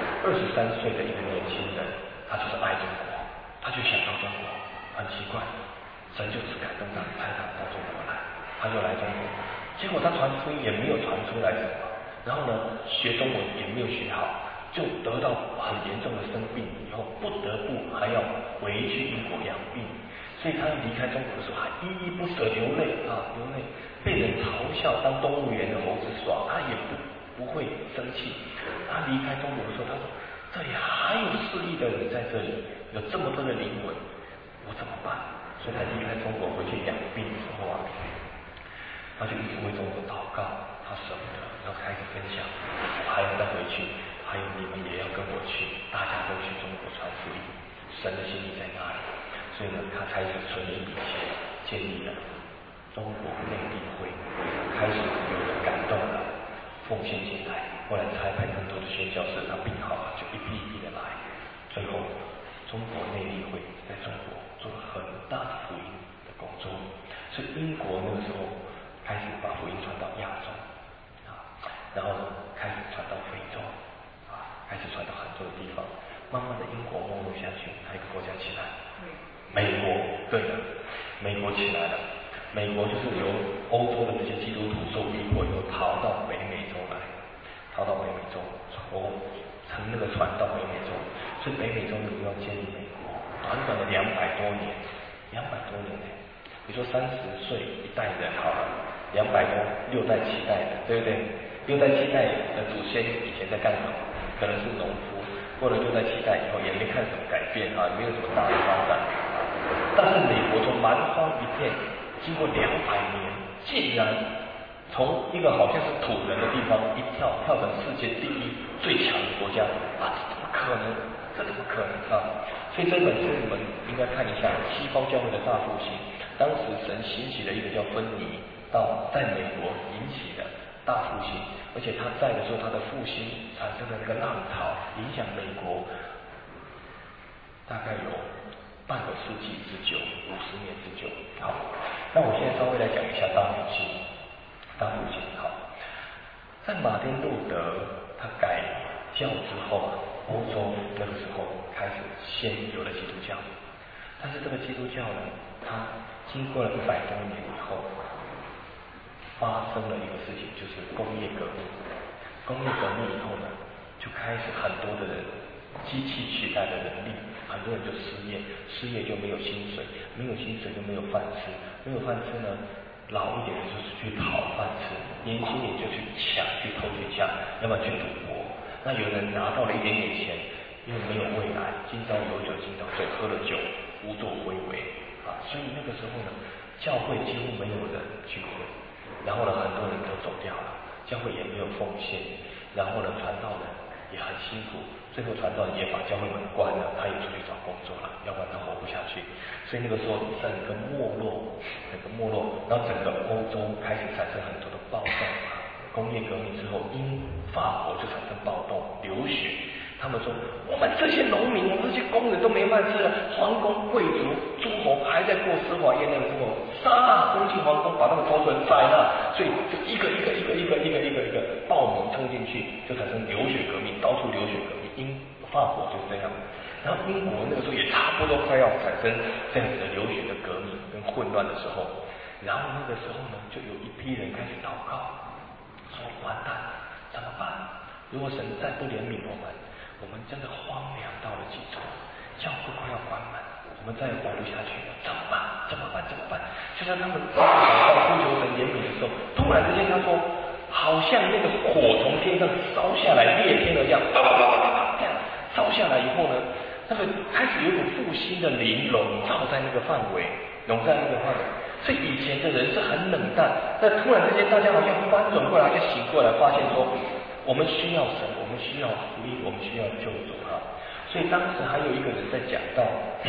[SPEAKER 1] 23岁的一个年轻人，他就是爱中国，他就想到中国，很奇怪，神就是感动他，派他到中国来，他就来中国，结果他传福音也没有传出来什么，然后呢，学中文也没有学好，就得到很严重的生病，以后不得不还要回去英国养病。所以他离开中国的时候还依依不舍，流泪，被人嘲笑当动物园的猴子耍，他也不会生气。他离开中国的时候，他说这里还有4亿的人在这里，有这么多的灵魂，我怎么办？所以他离开中国回去养病之后他就一直为中国祷告，他舍不得，然后开始分享，我还要再回去，还有你们也要跟我去，大家都去中国传福音，神的心意在那里。所以呢，他开始存了一笔钱，建立了中国内地会，开始有人感动了，奉献进来，后来差派更多的宣教士，他病好了就一批一批的来，最后中国内地会在中国做了很大的福音的工作。所以英国那个时候开始把福音传到亚洲然后开始传到非洲开始传到很多的地方，慢慢的英国没落下去，哪一个国家起来？美国。对的，美国起来了。美国就是由欧洲的这些基督徒受逼迫，又逃到北美洲来，逃到北美洲，乘那个船到北美洲，所以北美洲呢就要建立美国，短短的200多年比如说30岁一代人好了，200多6代7代的，对不对？6代7代的祖先以前在干什么？可能是农夫，过了6代7代以后也没看什么改变没有什么大的发展。但是美国从蛮荒一片，经过200年，竟然从一个好像是土人的地方一跳成世界第一最强的国家这怎么可能？所以这本书你们应该看一下西方教会的大复兴。当时神兴起了一个叫芬尼，在美国引起的大复兴，而且他在的时候，他的复兴产生的那个浪潮，影响美国大概有半个世纪之久，50年之久。好，那我现在稍微来讲一下大复兴。好，在马丁路德他改教之后欧洲那个时候开始先有了基督教，但是这个基督教呢，它经过了100多年以后，发生了一个事情，就是工业革命。工业革命以后呢，就开始很多的人机器取代了人力，很多人就失业就没有薪水，没有薪水就没有饭吃，没有饭吃呢，老一点的就是去讨饭吃，年轻人就去抢，去偷去抢，要不然去赌博。那有人拿到了一点点钱，因为没有未来，今朝有酒今朝醉，喝了酒无作为所以那个时候呢，教会几乎没有人聚会，然后呢，很多人都走掉了，教会也没有奉献，然后呢，传道人也很辛苦，最后传道人也把教会门关了，他也出去找工作了，要不然他活不下去。所以那个时候整个没落，然后整个欧洲开始产生很多的暴动工业革命之后，法国就产生暴动，流血。他们说，我们这些农民，我们这些工人都没饭吃了，皇宫贵族诸侯还在过奢华宴乐之后，攻进皇宫，把他们头绳宰了，所以就一个暴民冲进去，就产生流血革命，到处流血革命。法国就是这样，然后英国那个时候也差不多快要产生这样子的流血的革命跟混乱的时候，然后那个时候呢，就有一批人开始祷告，说完蛋怎么办？如果神再不怜悯我们真的荒凉到了极处，教会快要关门，我们再也活不下去了，怎么办？就在他们祷告呼求神怜悯的时候，突然之间他说，好像那个火从天上烧下来，裂天而降，这样烧下来以后呢，那个开始有一股复兴的灵笼罩在那个范围，所以以前的人是很冷淡，但突然之间大家好像翻转过来，就醒过来，发现说，我们需要神，我们需要福音，我们需要救主所以当时还有一个人在讲道，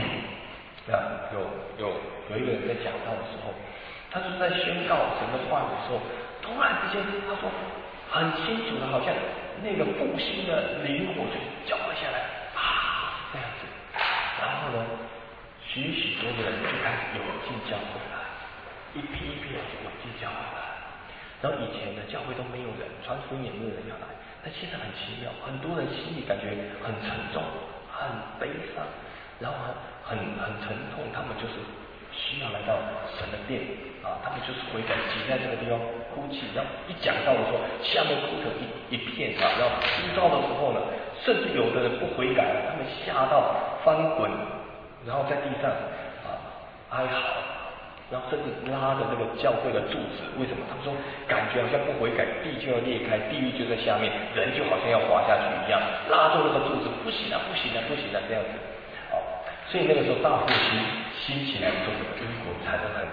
[SPEAKER 1] 有一个人在讲道的时候，他就是在宣告神的话语的时候，突然之间他说很清楚的，好像那个复兴的灵火就浇了下来，这样子，然后呢，许多的人就开始涌进教会来，一批一批的涌进教会来。然后以前的教会都没有人，传福音也没有人要来，但现在很奇妙，很多人心里感觉很沉重、很悲伤，然后很沉痛，他们就是需要来到神的殿他们就是悔改，挤在这个地方哭泣，然后一讲道的时候，下面哭成一片然后呼召的时候呢，甚至有的人不悔改了，他们吓到翻滚，然后在地上哀嚎。然后甚至拉着那个教会的柱子，为什么？他们说感觉好像不悔改，地就要裂开，地狱就在下面，人就好像要滑下去一样，拉住那个柱子，不行了，这样子。所以那个时候大复兴兴起来之后，英国产生很大的改变。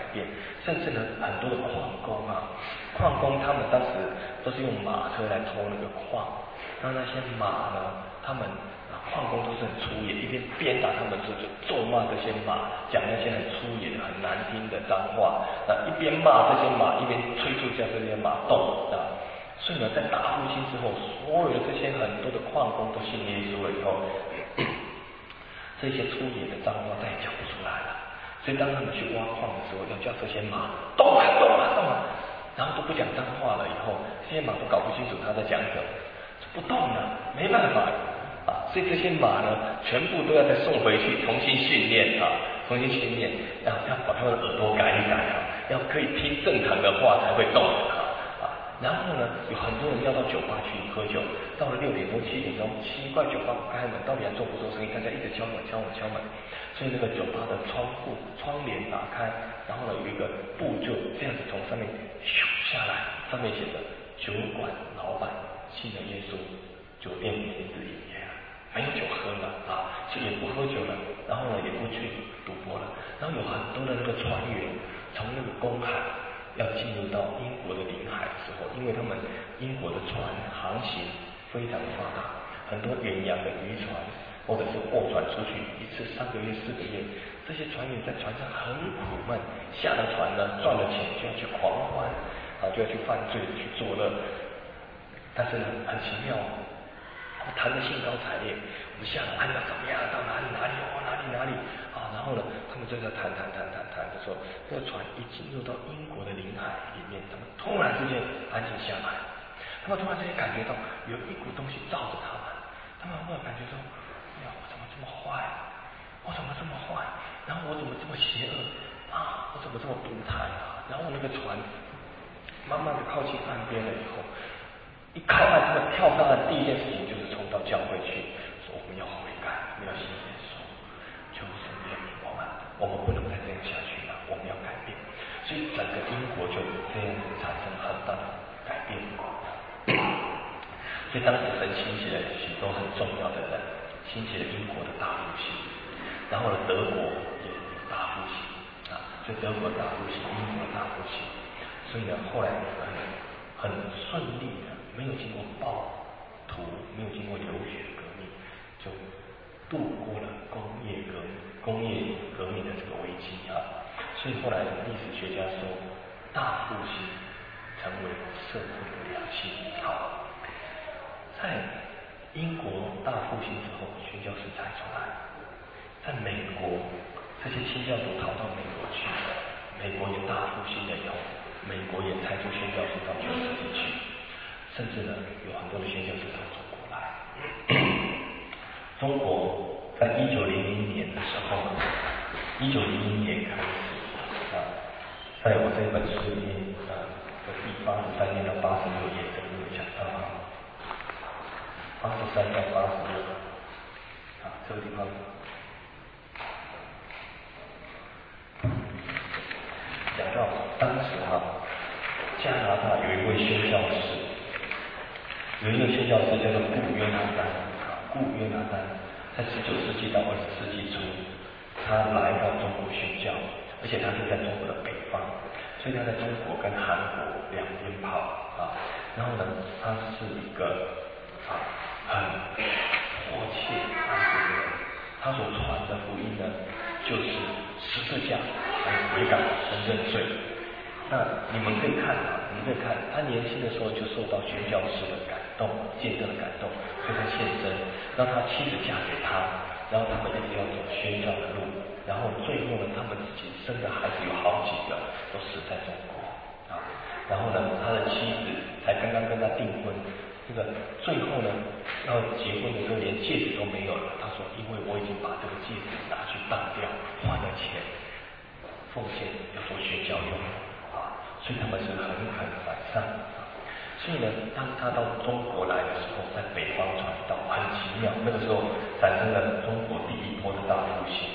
[SPEAKER 1] 变，甚至呢很多的矿工他们当时都是用马车来拖那个矿，那些马呢，他们矿工都是很粗野，一边鞭打他们就咒骂这些马，讲那些很粗野的很难听的脏话，一边骂这些马，一边催促叫这些马动所以呢，在大复兴之后，所有的这些很多的矿工都信耶稣了以后，这些粗野的脏话再也讲不出来了。所以当他们去挖矿的时候，要叫这些马动啊，然后都不讲脏话了以后，这些马都搞不清楚他在讲什么，不动了，没办法所以这些马呢，全部都要再送回去重新训练要把他们的耳朵改一改要可以听正常的话才会动然后呢，有很多人要到酒吧去喝酒，到了6点多7点钟，奇怪酒吧不开门，到底还做不做生意？大家一直敲门，所以那个酒吧的窗帘打开，然后呢有一个布就这样子从上面咻下来，上面写着酒馆老板信了耶稣，酒店停止营业了，没有酒喝了所以也不喝酒了，然后呢也不去赌博了，然后有很多的那个船员从那个公海要进入到英国的领海的时候，因为他们英国的船航行非常发达，很多远洋的渔船或者是货船出去一次3个月4个月，这些船员在船上很苦闷，下了船呢赚了钱就要去狂欢就要去犯罪去作乐，但是呢很奇妙谈得兴高采烈，我们下了岸要怎么样，到哪里然后呢他们就在谈的时候，这个船一进入到英国的领海里面，他们突然之间安静下来，他们突然之间感觉到有一股东西罩着他们忽然感觉说，我怎么这么坏，然后我怎么这么邪恶我怎么这么毒态然后那个船慢慢的靠近岸边了以后，一靠岸，他们跳上岸第一件事情就是冲到教会去，说我们要悔改，我们要信耶稣，求神怜悯我们不能再这样下去了，我们要改变。所以整个英国就这样子产生很大的改变。所以当时神兴起了许多很重要的人，兴起了英国的大复兴，然后呢德国也大复兴所以德国大复兴，英国大复兴，所以呢后来很顺利的，没有经过暴徒，没有经过流血革命，就度过了工业革命的这个危机所以后来历史学家说，大复兴成为社会的良心在英国大复兴之后，宣教士才出来，在美国这些清教徒逃到美国去，美国也大复兴了以后，美国也派出宣教士到全世界去，甚至呢有很多的宣教士到中国来。中国在1900年的时候，1901年开始在我这本书里面的第83页到86页这里有讲到83到86这个地方讲到当时加拿大有一位宣教士，叫做顾约拿丹，在19世纪到20世纪初，他来到中国宣教，而且他是在中国的北方，所以他在中国跟韩国两边跑然后呢，他是一个很迫切爱主的人，他所传的福音呢，就是十字架还有悔改跟认罪。那你们可以看他年轻的时候就受到宣教士的感动，见证的感动，所以他献身，让他妻子嫁给他，然后他们一直要走宣教的路，然后最后呢，他们自己生的孩子有好几个都死在中国然后呢，他的妻子才刚刚跟他订婚，这个最后呢，要结婚的时候连戒指都没有了。他说，因为我已经把这个戒指拿去当掉，换了钱奉献要做宣教用所以他们是很反善所以呢，当他到中国来的时候，在北方传道很奇妙，那个时候产生了中国第一波的大复兴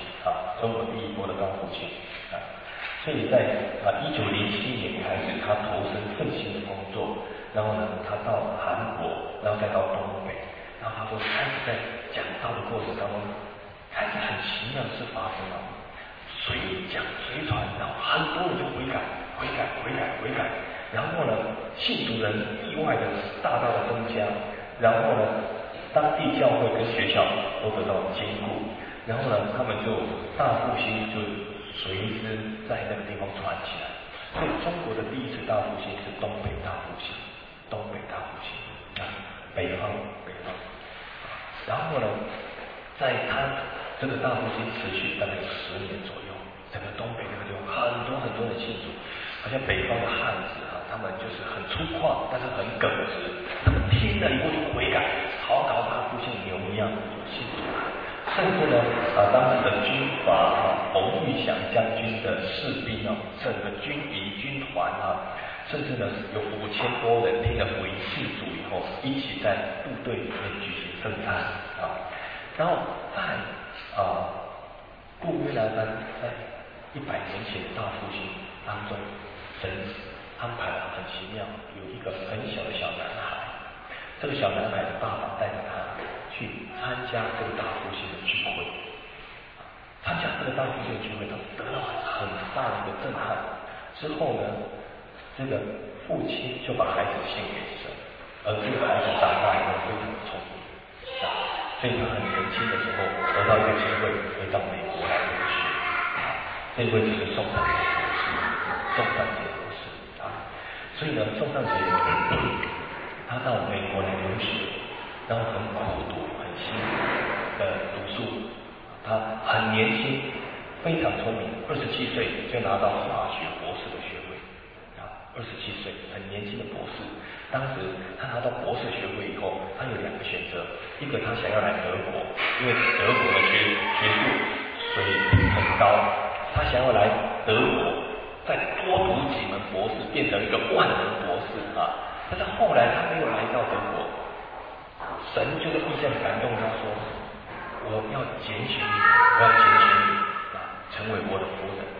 [SPEAKER 1] 所以在1907年开始，他投身奋兴的工作，然后呢，他到韩国，然后再到东北，然后他说开始在讲道的过程当中，开始很奇妙的事发生了， 随传，然后很多人就悔改，然后呢，信徒人意外的大大的增加，然后呢，当地教会跟学校都得到坚固，然后呢，他们就大复兴就随之在那个地方传起来。所以中国的第一次大复兴是东北大复兴啊，北方，然后呢，在他这个大复兴持续大概有10年左右，整个东北那个地方很多人信主，好像北方的汉子啊，他们就是很粗犷，但是很耿直，他们听了以后就悔改，好搞大复兴牛一样就信主了。甚至呢，当时的军阀洪玉祥将军的士兵整个军仪军团甚至呢有5000多人听了福音信主以后，一起在部队里面举行圣餐然后在故约拿丹在100年前的大复兴当中，神安排了很奇妙，有一个很小的小男孩，这个小男孩的爸爸带着他去参加这个大复兴的聚会，参加这个大复兴的聚会，他得到很大的一个震撼。之后呢，这个父亲就把孩子献给神，而这个孩子长大以后非常的聪明所以他很年轻的时候得到一个机会，会到美国来留学这一位就是宋尚杰博士所以呢，宋尚杰他到美国来留学，然后很苦读，很辛苦的读书。他很年轻，非常聪明，27岁就拿到化学博士的学位27岁，很年轻的博士。当时他拿到博士学位以后，他有2个选择，一个他想要来德国，因为德国的学术水平很高，他想要来德国再多读几门博士，变成一个万能博士但是后来他没有来到德国，神就在意象感动他说：“我要拣选你，成为我的仆人。”